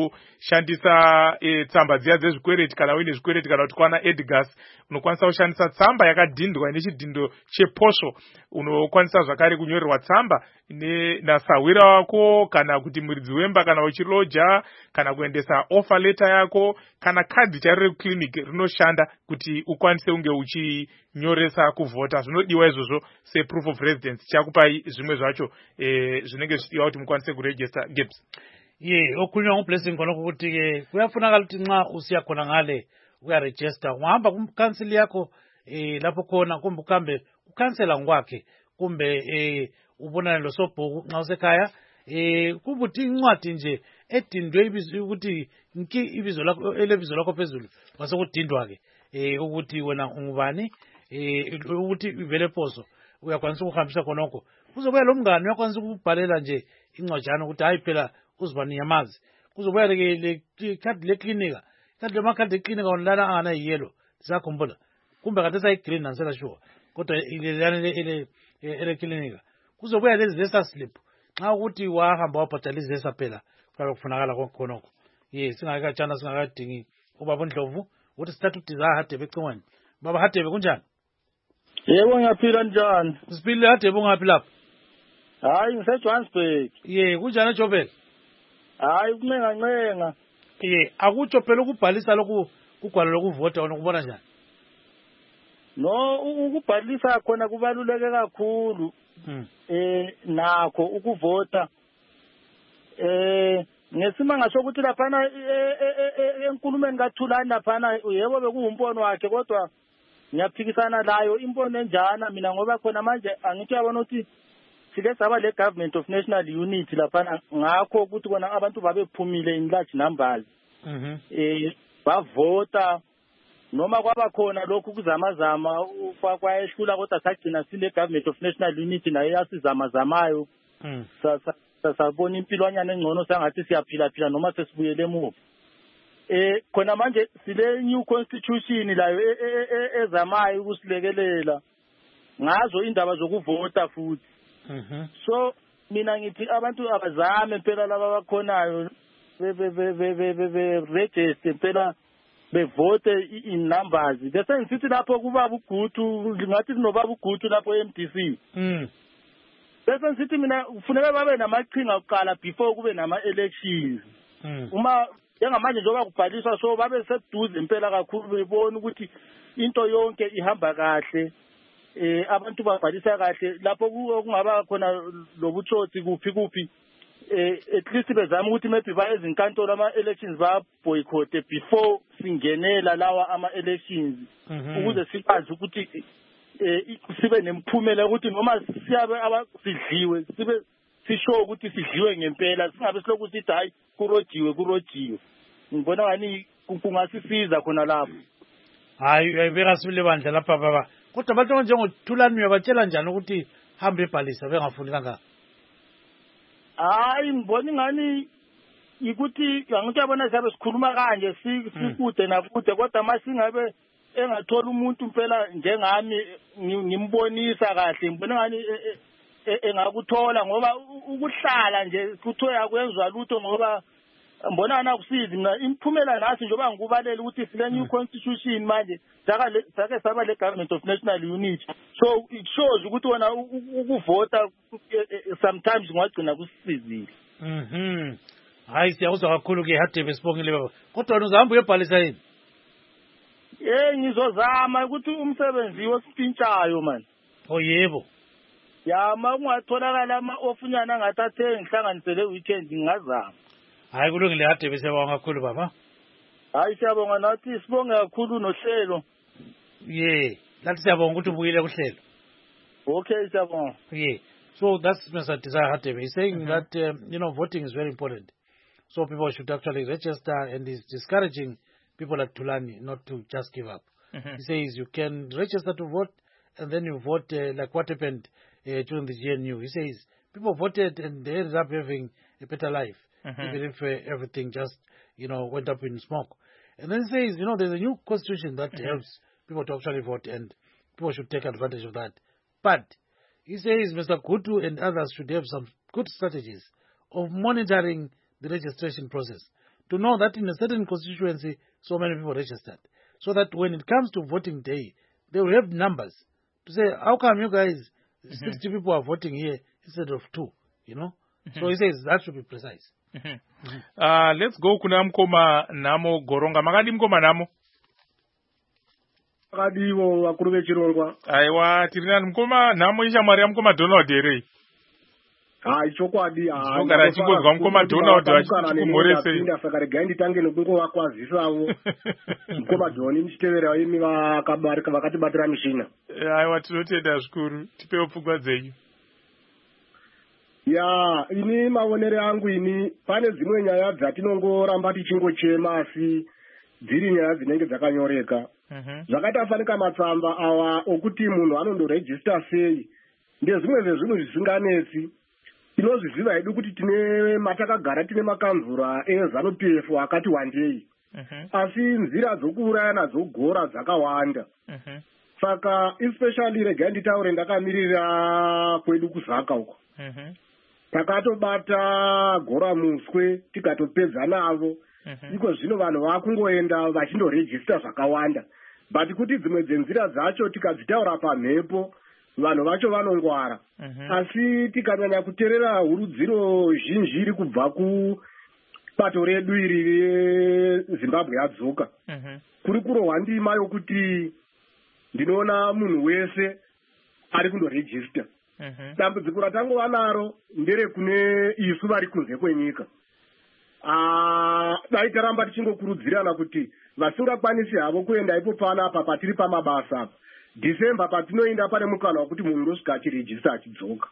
kushandisa e, tsamba dziya dzezvikwereti kana uine zvikwereti kana kuti kwana Edgars. Unokwanisa kushandisa tsamba yakadhindwa nechidhindo cheposho. Unokwanisa zvakare kunyorerwa tsamba nasawira wako kana kuti muridzi wemba kana uchiloja kana kuendesa offer letter yako kana kadhi chari clinic rinoshanda kuti ukwanise unge uchinyoresa kuvhota. Zvinodiwa izvozvo se proof of residence. Chakupai zvimwe zvacho eh, zvinenge zvichidiwa kuti mukwanise kuregister Gibbs. Ye okunywa ngoblessing khona ukuthi ke kuyafunakala ukuthi nxa usiya khona ngale uyaregister uhamba kumcancel yakho eh lapho khona kumbe ukambe ucancela ngwakhe kumbe eh ubonana lo sobhuku nxa usekhaya eh kubuthi incwadi nje edindwe ibizo ukuthi nki ibizo lakho elebizo lakho phezulu wasokudindwa ke eh ukuthi wena ungubani eh ukuthi ivele poso uyakwanisa ukuhambisa khonoko kuzobuya lo mngane uyakwanisa ukubhalela nje incwajana ukuthi hayi phela uzibani yamazi kuzobuya le card le clinica card le makhadi eclinic online ana yellow sakhumbula kumbe kade sayi green nansela sure kodwa ile ile ile clinica kuzobuya lezi zesa slip xa ukuthi wahamba wabhadala izesa phela kuba kufunakala khonoko yes singakatshana singakadingi ubaba uNdlovu uthi sithatha uDesire Hadebe ecingweni baba Hadebe kunjani yebo ngiyaphila njani Sibili Hadebe ungaphi lapha hayi ngise Johannesburg ye kunjani eJobela hayi kuncenga ncenga ye akutsho phela ukubhalisa lokhu kugwalo lokuvota wona kubona njani no ukubhalisa khona kubaluleke kakhulu eh nakho ukuvota eh ngesima ngasho ukuthi laphana enkulumeni kaThulani laphana yebo bekuwumbono wakhe kodwa ngiyaphikisana layo imbono enjana mina ngoba khona manje angithi yabona ukuthi sike saba le government of national unity laphana ngakho ukuthi kona abantu babephumile in large numbers eh bavota noma kwaba khona lokhu kuzamazama kwayehlula kodwa sagcina sile government of national unity nayo yasizamazamayo sabona impilwanyana engcono sangathi siyaphila phila noma sesibuyele emuva eh khona manje sile new constitution layo ezamayo ukusilekelela ngazo indaba zokuvota futhi so mina ngithi abantu abazame phela laba bakhonayo be be be be register phela bevote in numbers bese ngithi lapho kuba ugutu ngathi kunobaba ugutu lapho e M D C mm bese ngithi mina kufuneka babe namaqhinga okuqala before kube nama elections uma njengamanje njengoba kubhaliswa so babe seduze impela kakhulu bebona ukuthi into yonke ihamba kahle eh abantu babhalisa kahle lapho kungaba khona lobutsotsi kuphi kuphi eh at least bezama ukuthi maybe baye ezinkantolo ama elections ba boycott before singenela lawa ama elections ukuze sikwazi ukuthi eh sibe nemphumela ukuthi noma siyabe abasidliwe sibe sisho ukuthi sidliwe ngempela singabe siloku sithi hayi kurojiwe kurojiwe ngibona ngani kungasisiza khona lapho hayi ayibeka sibile bandla lapha baba kodwa abantu njengoThulani uyabatshela njani ukuthi hambe ebhalisa bengafuni kangaka hayi ngibona ngani ukuthi angithi yabona siyabe sikhuluma kanje sikude nakude kodwa masingabe engathola umuntu impela njengami ngimbonisa kahle ngibona ngani engakuthola ngoba ukuhlala nje kuthoya kwenzwa lutho ngoba mbona nakusizi mina imphumela nathi njengoba ngikubalela ukuthi sile new constitution manje saka sake saba le government of national unity so it shows ukuthi wona ukuvota sometimes ngwagcina kusizile mhm hayi siyakuzwa kakhulu ke Hadebe sibongile baba kodwa uzahamba uyebhalisa yini eh ngizozama ukuthi umsebenzi wosipintshayo man oh yebo ya makungatholakala ama ofunyana angathathe ngihlanganisele weekend ngingazama hayi kulungile Hadebe siyabonga kakhulu baba hayi siyabonga nathi sibonge kakhulu nohlelo yeah lathi siyabonga ukuthi ubuyile kuhlelo okay siyabonga yeah so that's Mister Desire Hadebe he's saying mm-hmm. that um, you know voting is very important so people should actually register and he's discouraging people like Thulani not to just give up mm-hmm. He says you can register to vote and then you vote uh, like what happened uh, during the G N U. He says people voted and they ended up having a better life mm-hmm. even if uh, everything just you know went up in smoke. And then he says you know there's a new constitution that mm-hmm. helps people to actually vote and people should take advantage of that. But he says Mister Gutu and others should have some good strategies of monitoring the registration process to know that in a certain constituency so many people registered so that when it comes to voting day they will have numbers to say how come you guys mm-hmm. sixty people are voting here instead of two you know mm-hmm. so he says that should be precise mm-hmm. Mm-hmm. Uh, let's go kuna mkoma namo goronga makadi mkoma namo makadiwo wakuru vechirongwa aiwa tirinani mkoma namo ishamwari ya mkoma Donald here hayi chokwadi agara chingozwa mkoma Donald achikumorese saka regai nditange nokungovakwazisawo mkoma Doni muchitevera imi vakatibatira mishina aiwa tinotenda zvikuru tipewo pfungwa dzenyu ya ini maonere angu ini pane dzimwe nyaya dzatinongoramba tichingochema asi dziri nyaya dzinenge dzakanyoreka. Zvakaita fanika matsamba awa okuti munhu anondorejista sei ndezvimwe zvezvinhu zvisinganetsi. Tinozviziva hedu kuti tine matakagara tine makanzura eZANU P F akati wandei. Asi nzira dzokuuraya nadzo gora dzakawanda. Saka especially regai nditaure ndakamirira kwedu kuzaka uko. Takatobata gora muswe tikatopedza navo. Iko zvino vanhu vakungoenda vachindorejista zvakawanda. But kuti dzimwe dzenzira dzacho tikadzitaura pamhepo vanhu vacho vanongwara. Asi tikanyanya kuteerera hurudziro zhinji iri kubva kubato redu iri reZimbabwe yadzoka. Kuri kurohwa ndima yokuti ndinoona munhu wese ari kundorejista. Dambudziko ratangova naro nderekune isu vari kunze kwenyika. Dai taramba tichingokurudzirana kuti vasingakwanisi havo kuenda ipo panapa patiri pamabasa apa. December patinoenda pane mukana wekuti munhu ndosvika achirejista achidzoka.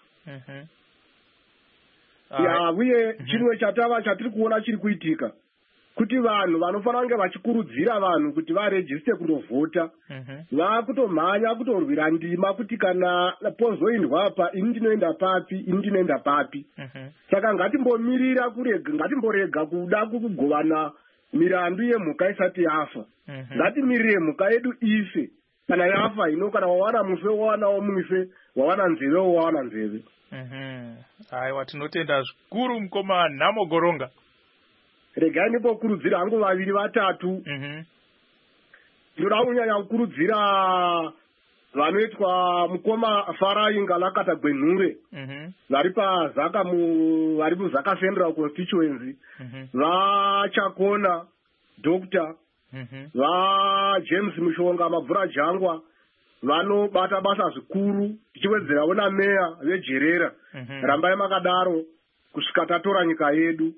Ya uye chimwe chatava chatiri kuona chiri kuitika kuti vanhu vanofanira kunge vachikurudzira vanhu kuti varejiste kundovhota vakutomhanya kutorwira ndima kuti kana pozoindwa apa ini ndinoenda papi ini ndinoenda papi. Saka ngatimbomirira kurega ngatimborega kuda kugovana mirandu yemhuka isati yafa. Ngatimirire mhuka yedu ife. Kana yafa ino kana wawana mufe wawanawo mufe wawana nzeve wawana nzeve. Aiwa tinotenda zvikuru mukoma Nhamo Goronga. Regai ndipokurudzira hangu vaviri vatatu. Ndinoda kunyanya kukurudzira vanoitwa mukoma Farai Ngalakata Gwenhure vari pazaka mu vari kuzaka Central Constituency. Vachakona Doctor va James Mushonga Mabvura Jangwa vanobata basa zvikuru tichiwedzerawo na meya vejerera. Rambai makadaro kusvika tatora nyika yedu.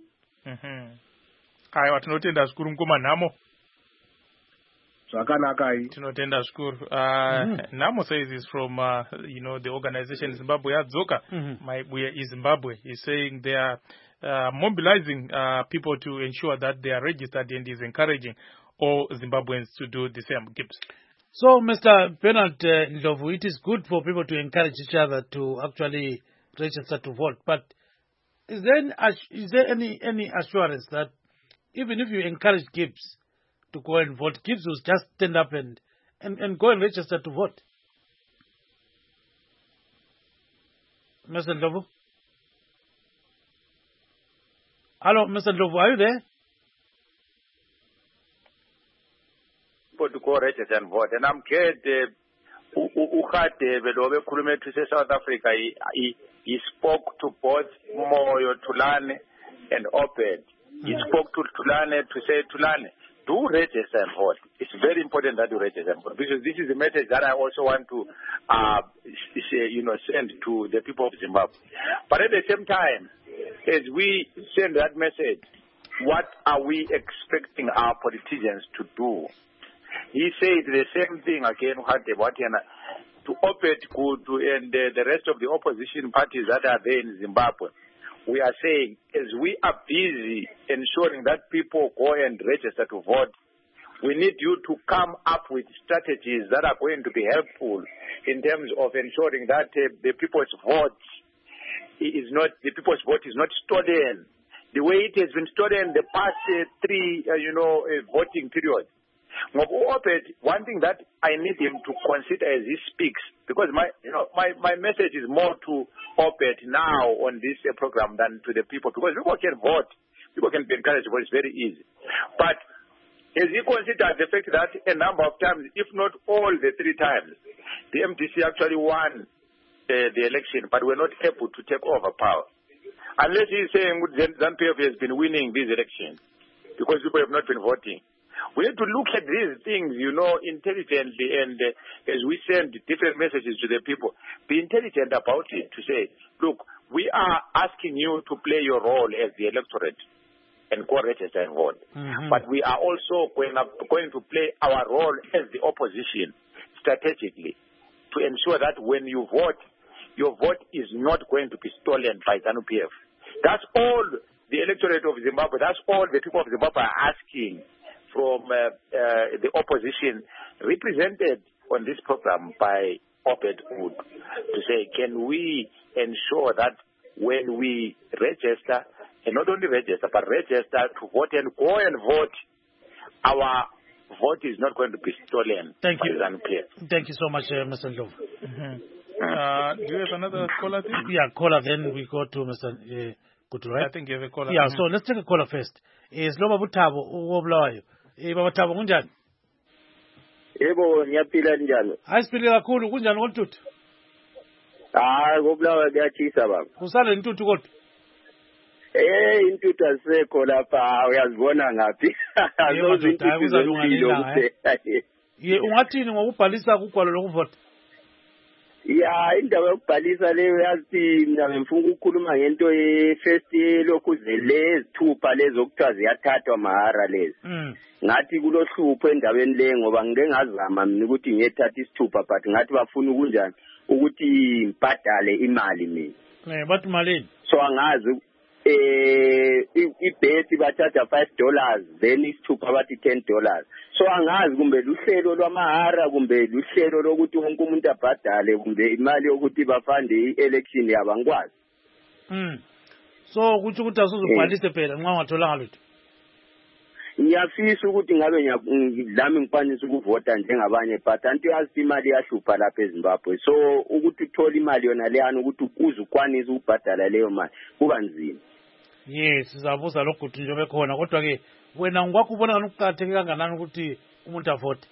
Aiwa tinotenda zvikuru mukoma Nhamo. Zvakanaka iyi. Tinotenda zvikuru. Nhamo says is from uh, you know the organization Zimbabwe Yadzoka. Maibuye is Zimbabwe. He's saying they are uh, mobilizing uh, people to ensure that they are registered and is encouraging all Zimbabweans to do the same. Gibbs. So, Mister Bernard uh, Ndlovu, it is good for people to encourage each other to actually register to vote. But is there any, is there any, any assurance that even if you encourage Gibbs to go and vote, Gibbs will just stand up and, and, and go and register to vote? Mister Ndlovu? Hello, Mister Ndlovu, are you there? To go register and vote, and I'm glad Ukate Velobe Kurume to say South Africa. He, he, he spoke to both Moyo Tulane and Oped. He spoke to Tulane to say Tulane, do register and vote. It's very important that you register and vote because this is a message that I also want to, uh, say, you know, send to the people of Zimbabwe. But at the same time, as we send that message, what are we expecting our politicians to do? He said the same thing again, to Opet Kudu and uh, the rest of the opposition parties that are there in Zimbabwe. We are saying, as we are busy ensuring that people go and register to vote, we need you to come up with strategies that are going to be helpful in terms of ensuring that uh, the people's vote is not, the people's vote is not stolen the way it has been stolen the past uh, three, uh, you know, uh, voting periods. One thing that I need him to consider as he speaks, because my, you know, my, my message is more to Opet now on this uh, program than to the people, because people can vote, people can be encouraged to vote, it's very easy. But as he considers the fact that a number of times, if not all the three times, the M D C actually won uh, the election, but were not able to take over power. Unless he's saying ZANU-P F has been winning these elections because people have not been voting. We need to look at these things, you know, intelligently, and uh, as we send different messages to the people, be intelligent about it, to say, look, we are asking you to play your role as the electorate and go register and vote. Mm-hmm. But we are also going, up, going to play our role as the opposition strategically to ensure that when you vote, your vote is not going to be stolen by ZANU-P F. That's all the electorate of Zimbabwe, that's all the people of Zimbabwe are asking from uh, uh, the opposition represented on this program by Obed Wood to say, can we ensure that when we register, and not only register, but register to vote and go and vote, our vote is not going to be stolen. Thank you. Unclear. Thank you so much, uh, Mister Ndlovu. Mm-hmm. Uh, do you have another caller? Thing? Yeah, caller. Then we go to Mister Uh, Kutu, right? I think you have a caller. Yeah, mm-hmm. so let's take a caller first. Is Loba Butabo Woblayo? Eh, Baba Tabo Kunjan. Yebo ngiyaphila njalo. Ayisiphile kakhulu kunjani kontuthu? Ah, ngobulawa kuyachisa baba. Kusale intuthu kodwa. Eh, intuthu asekho lapha uyazibona ngapi? Azozi intuthu zempilo kuphela. Ye ungathini ngokubhalisa kugwalo lokuvota? Ya, indawo yokubhalisa leyo yazi mina ngifuna ukukhuluma ngento ye first lokhu lezithupha lezo okuthiwa ziyathathwa mahara lezi. Mm. Ngathi kulohlupho endaweni le ngoba ngike ngazama mina ukuthi ngiyethatha isithupha but ngathi bafuna ukunjani ukuthi ngibhadale imali mina. Eh, bathi malini? So angazi eh ibhesi bathatha five dollars then isithupha bathi ten dollars. So angazi kumbe luhlelo lwamahara kumbe luhlelo lokuthi wonke umuntu abhadale kumbe imali yokuthi bafande i-election yabangwazi. Mm. So kuthi ukuthi asuzubhalise phela nxa ungatholanga lutho. Ngiyafisa ukuthi ngabe ngidlami ngiphanisa ukuvota njengabanye but anti yazi imali yahlupha lapha eZimbabwe. So ukuthi uthola imali yona leyana ukuthi uze ukwanise ukubhadala leyo mali kuba nzima. Yes, sizabuza lokho njengoba khona kodwa ke wena ngokwakho ubona ngani ukuqhatheke kanganani ukuthi umuntu avote?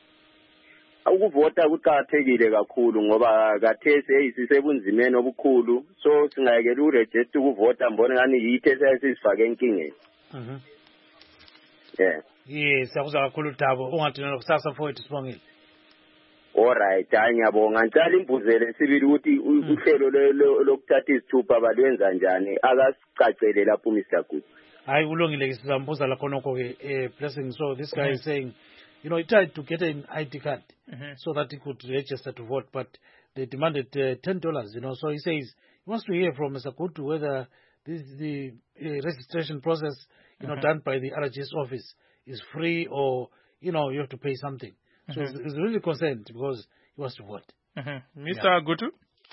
Ukuvota kuqhathekile kakhulu ngoba kathese sisebunzimeni obukhulu so singayekela uregister ukuvota mbona ngani yithe sesifake enkingeni. Mhm. Yeah. Yes, akuzwa kakhulu Thabo ungathina kusasa mfowethu Sibongile. Alright, hayi ngiyabonga. Ngicela imbuzele sibili ukuthi uhlelo lokuthatha izithupha balwenza njani akasicacele lapho Mister Good. Hayi ulongile ke sizambuza la khonoko ke eh blessing. So this guy mm-hmm. is saying, you know, he tried to get an I D card mm-hmm. so that he could register to vote, but they demanded uh, ten dollars, you know. So he says he wants to hear from Mister Good whether this the uh, registration process, you mm-hmm. know, done by the R G S office is free or, you know, you have to pay something. So mm-hmm. he's, he's really concerned because he wants to vote. Mm-hmm. Mister Yeah. Gutu?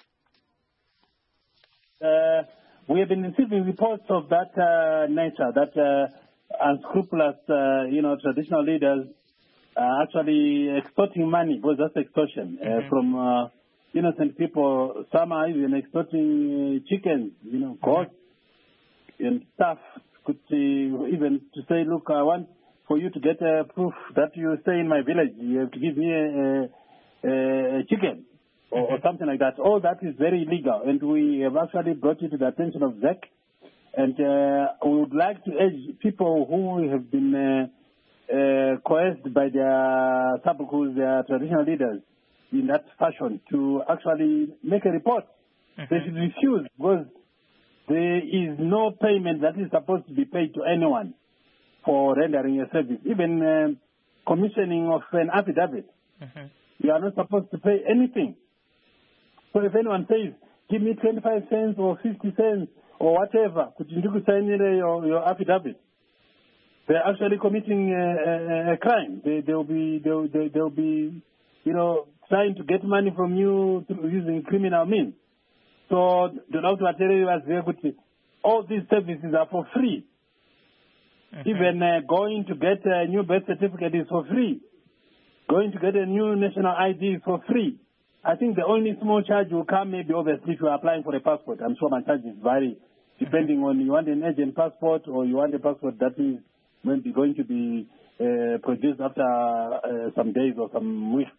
Uh, we have been receiving reports of that uh, nature, that uh, unscrupulous, uh, you know, traditional leaders are actually extorting money, because that's extortion, mm-hmm. uh, from uh, innocent people. Some are even extorting uh, chickens, you know, goats mm-hmm. and stuff. Could uh, even to say, look, I want for you to get a proof that you stay in my village, you have to give me a, a, a chicken or, mm-hmm. or something like that. All that is very illegal, and we have actually brought it to the attention of Z E C. And uh, we would like to urge people who have been uh, uh, coerced by their sabukos, their traditional leaders, in that fashion, to actually make a report. Mm-hmm. They should refuse, because there is no payment that is supposed to be paid to anyone for rendering a service. Even uh, commissioning of an affidavit, mm-hmm. you are not supposed to pay anything. So if anyone says, give me twenty-five cents or fifty cents or whatever, could you sign your, your affidavit? They're actually committing a, a, a crime. They, they'll be, they'll, they, they'll be, you know, trying to get money from you through using criminal means. So the doctor tell you as very good. All these services are for free. Mm-hmm. Even uh, going to get a new birth certificate is for free. Going to get a new national I D is for free. I think the only small charge will come maybe obviously if you are applying for a passport. I'm sure my charges vary depending on you want an agent passport or you want a passport that is maybe going to be uh, produced after uh, some days or some weeks.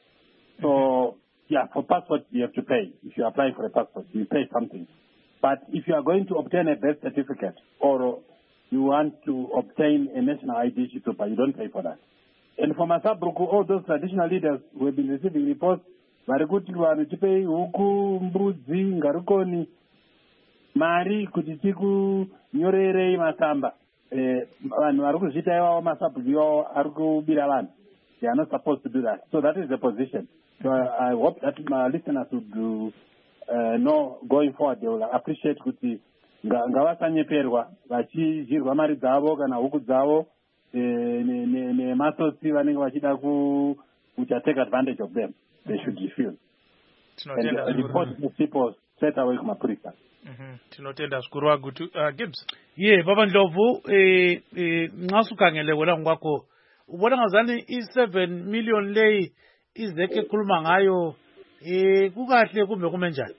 So, yeah, for passport you have to pay. If you are applying for a passport, you pay something. But if you are going to obtain a birth certificate or you want to obtain a national I D, you don't pay for that. And for Masabruku, all those traditional leaders who have been receiving reports, varikuti vanhu tipei huku mbudzi ngarukoni mari kuti tikunyorerei masamba vanhu vari kuzviita iwawo masabhuku iwawo ari kubira vanhu. They are not supposed to do that. So that is the position. So I, I hope that my listeners would do, uh, know going forward they will appreciate kuti ngavasanyeperwa vachizhirwa mari dzavo kana huku dzavo nematsotsi vanenge vachida kucha take advantage of them, they should refuse. And uh, report these people straight away kumapurisa. Tinotenda zvikuru wagutu. Uh, Gibbs. Ye, Baba Ndlovu, eh, eh, ngasukangele wela ngwako, ubona ngazani i seven million lei izeke khuluma ngayo, eh, kukahle kumbe kumenjani?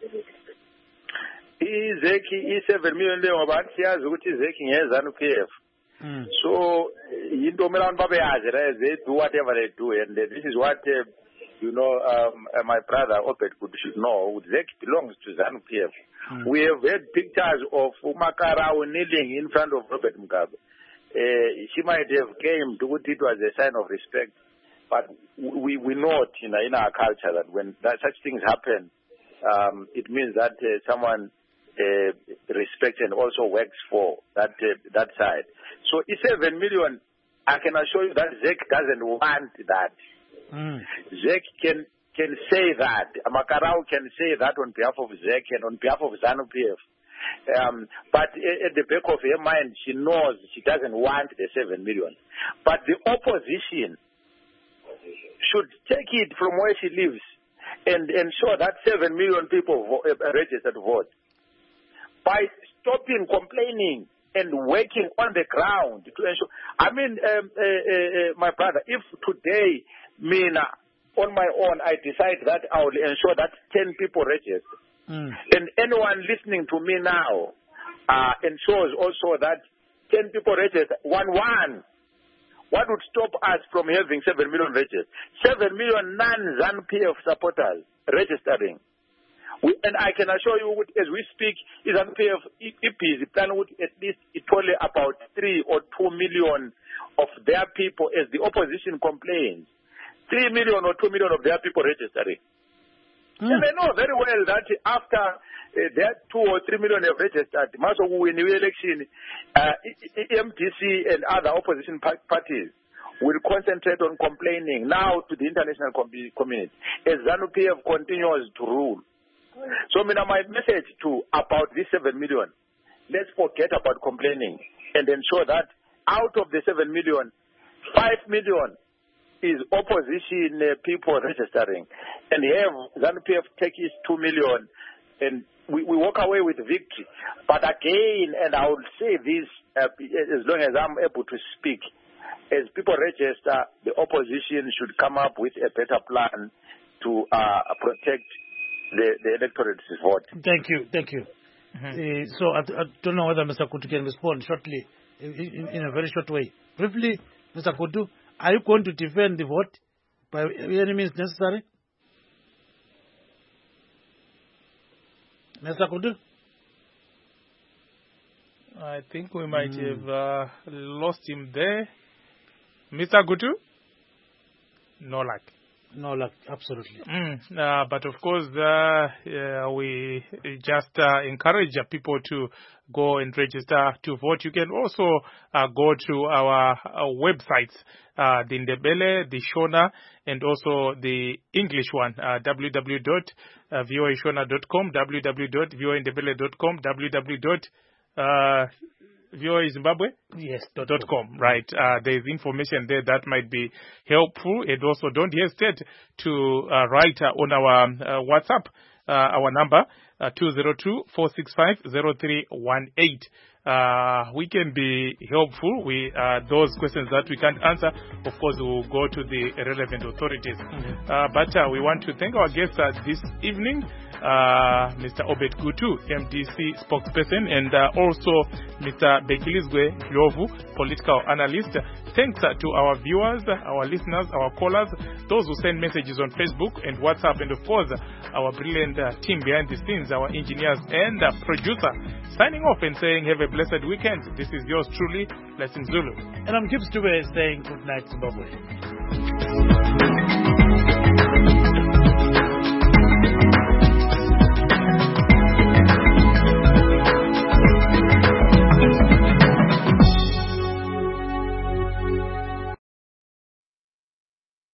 Izeki i seven million lei ngoba siyazi ukuthi izeki ngezanu P F. Mm. So, into melon babe yazi, they do whatever they do, and uh, this is what uh, you know. Um, uh, my brother Obed should know. Zek belongs to ZANU P F. Mm. We have had pictures of Umakarao kneeling in front of Robert Mugabe. Uh, she might have came to what it was a sign of respect, but we we know you know, in our culture that when that, such things happen, um, it means that uh, someone uh, respects and also works for that uh, that side. So it's seven million. I can assure you that Zek doesn't want that. Mm. Zek can can say that. Makarao can say that on behalf of Zek and on behalf of ZANU P F. Um, but at the back of her mind, she knows she doesn't want the seven million. But the opposition should take it from where she lives and ensure that seven million people vo- uh, registered to vote. By stopping complaining and working on the ground to ensure. I mean, um, uh, uh, uh, my brother, if today, Mina, on my own, I decide that I will ensure that ten people register, mm. and anyone listening to me now uh, ensures also that ten people register, one one, what would stop us from having seven million registers? seven million non-ZANU P F supporters registering. We, and I can assure you, as we speak, is ZANU P F is planning at least only about three or two million of their people, as the opposition complains. Three million or two million of their people registering. Mm. And they know very well that after uh, their two or three million have registered, most of who in the election, uh, M D C and other opposition parties will concentrate on complaining now to the international com- community as ZANU P F continues to rule. So, Mina, my message to about this seven million, let's forget about complaining and ensure that out of the seven million, five million is opposition uh, people registering, and have ZANU P F take his two million, and we, we walk away with victory. But again, and I will say this uh, as long as I'm able to speak, as people register, the opposition should come up with a better plan to uh, protect The, the electorate is vote. Thank you, thank you. Mm-hmm. Uh, so I, I don't know whether Mister Kutu can respond shortly, in, in, in a very short way. Briefly, Mister Kutu, are you going to defend the vote by any means necessary? Mister Kutu? I think we might mm. have uh, lost him there. Mister Kutu? No luck. No luck, absolutely. Mm, uh, but of course, uh, uh, we just uh, encourage uh, people to go and register to vote. You can also uh, go to our, our websites, uh, the Ndebele, the Shona, and also the English one, uh, w w w dot voa shona dot com, w w w dot voa ndebele dot com, w w w dot voa zimbabwe yes dot com. Right, uh, there is information there that might be helpful, and also don't hesitate to uh, write uh, on our uh, WhatsApp, uh, our number uh, two zero two, four six five, zero three one eight. Uh, we can be helpful. We uh, those questions that we can't answer, of course, we will go to the relevant authorities. Mm-hmm. Uh, but uh, we want to thank our guests uh, this evening, uh, Mister Obed Gutu, M D C spokesperson, and uh, also Mister Bekilizwe Ndlovu, political analyst. Thanks uh, to our viewers, our listeners, our callers, those who send messages on Facebook and WhatsApp, and of course, our brilliant uh, team behind the scenes, our engineers and uh, producer. Signing off and saying have a blessed weekend. This is yours truly, Blessing Zulu. And I'm Gibbs Dube saying good night, Zimbabwe.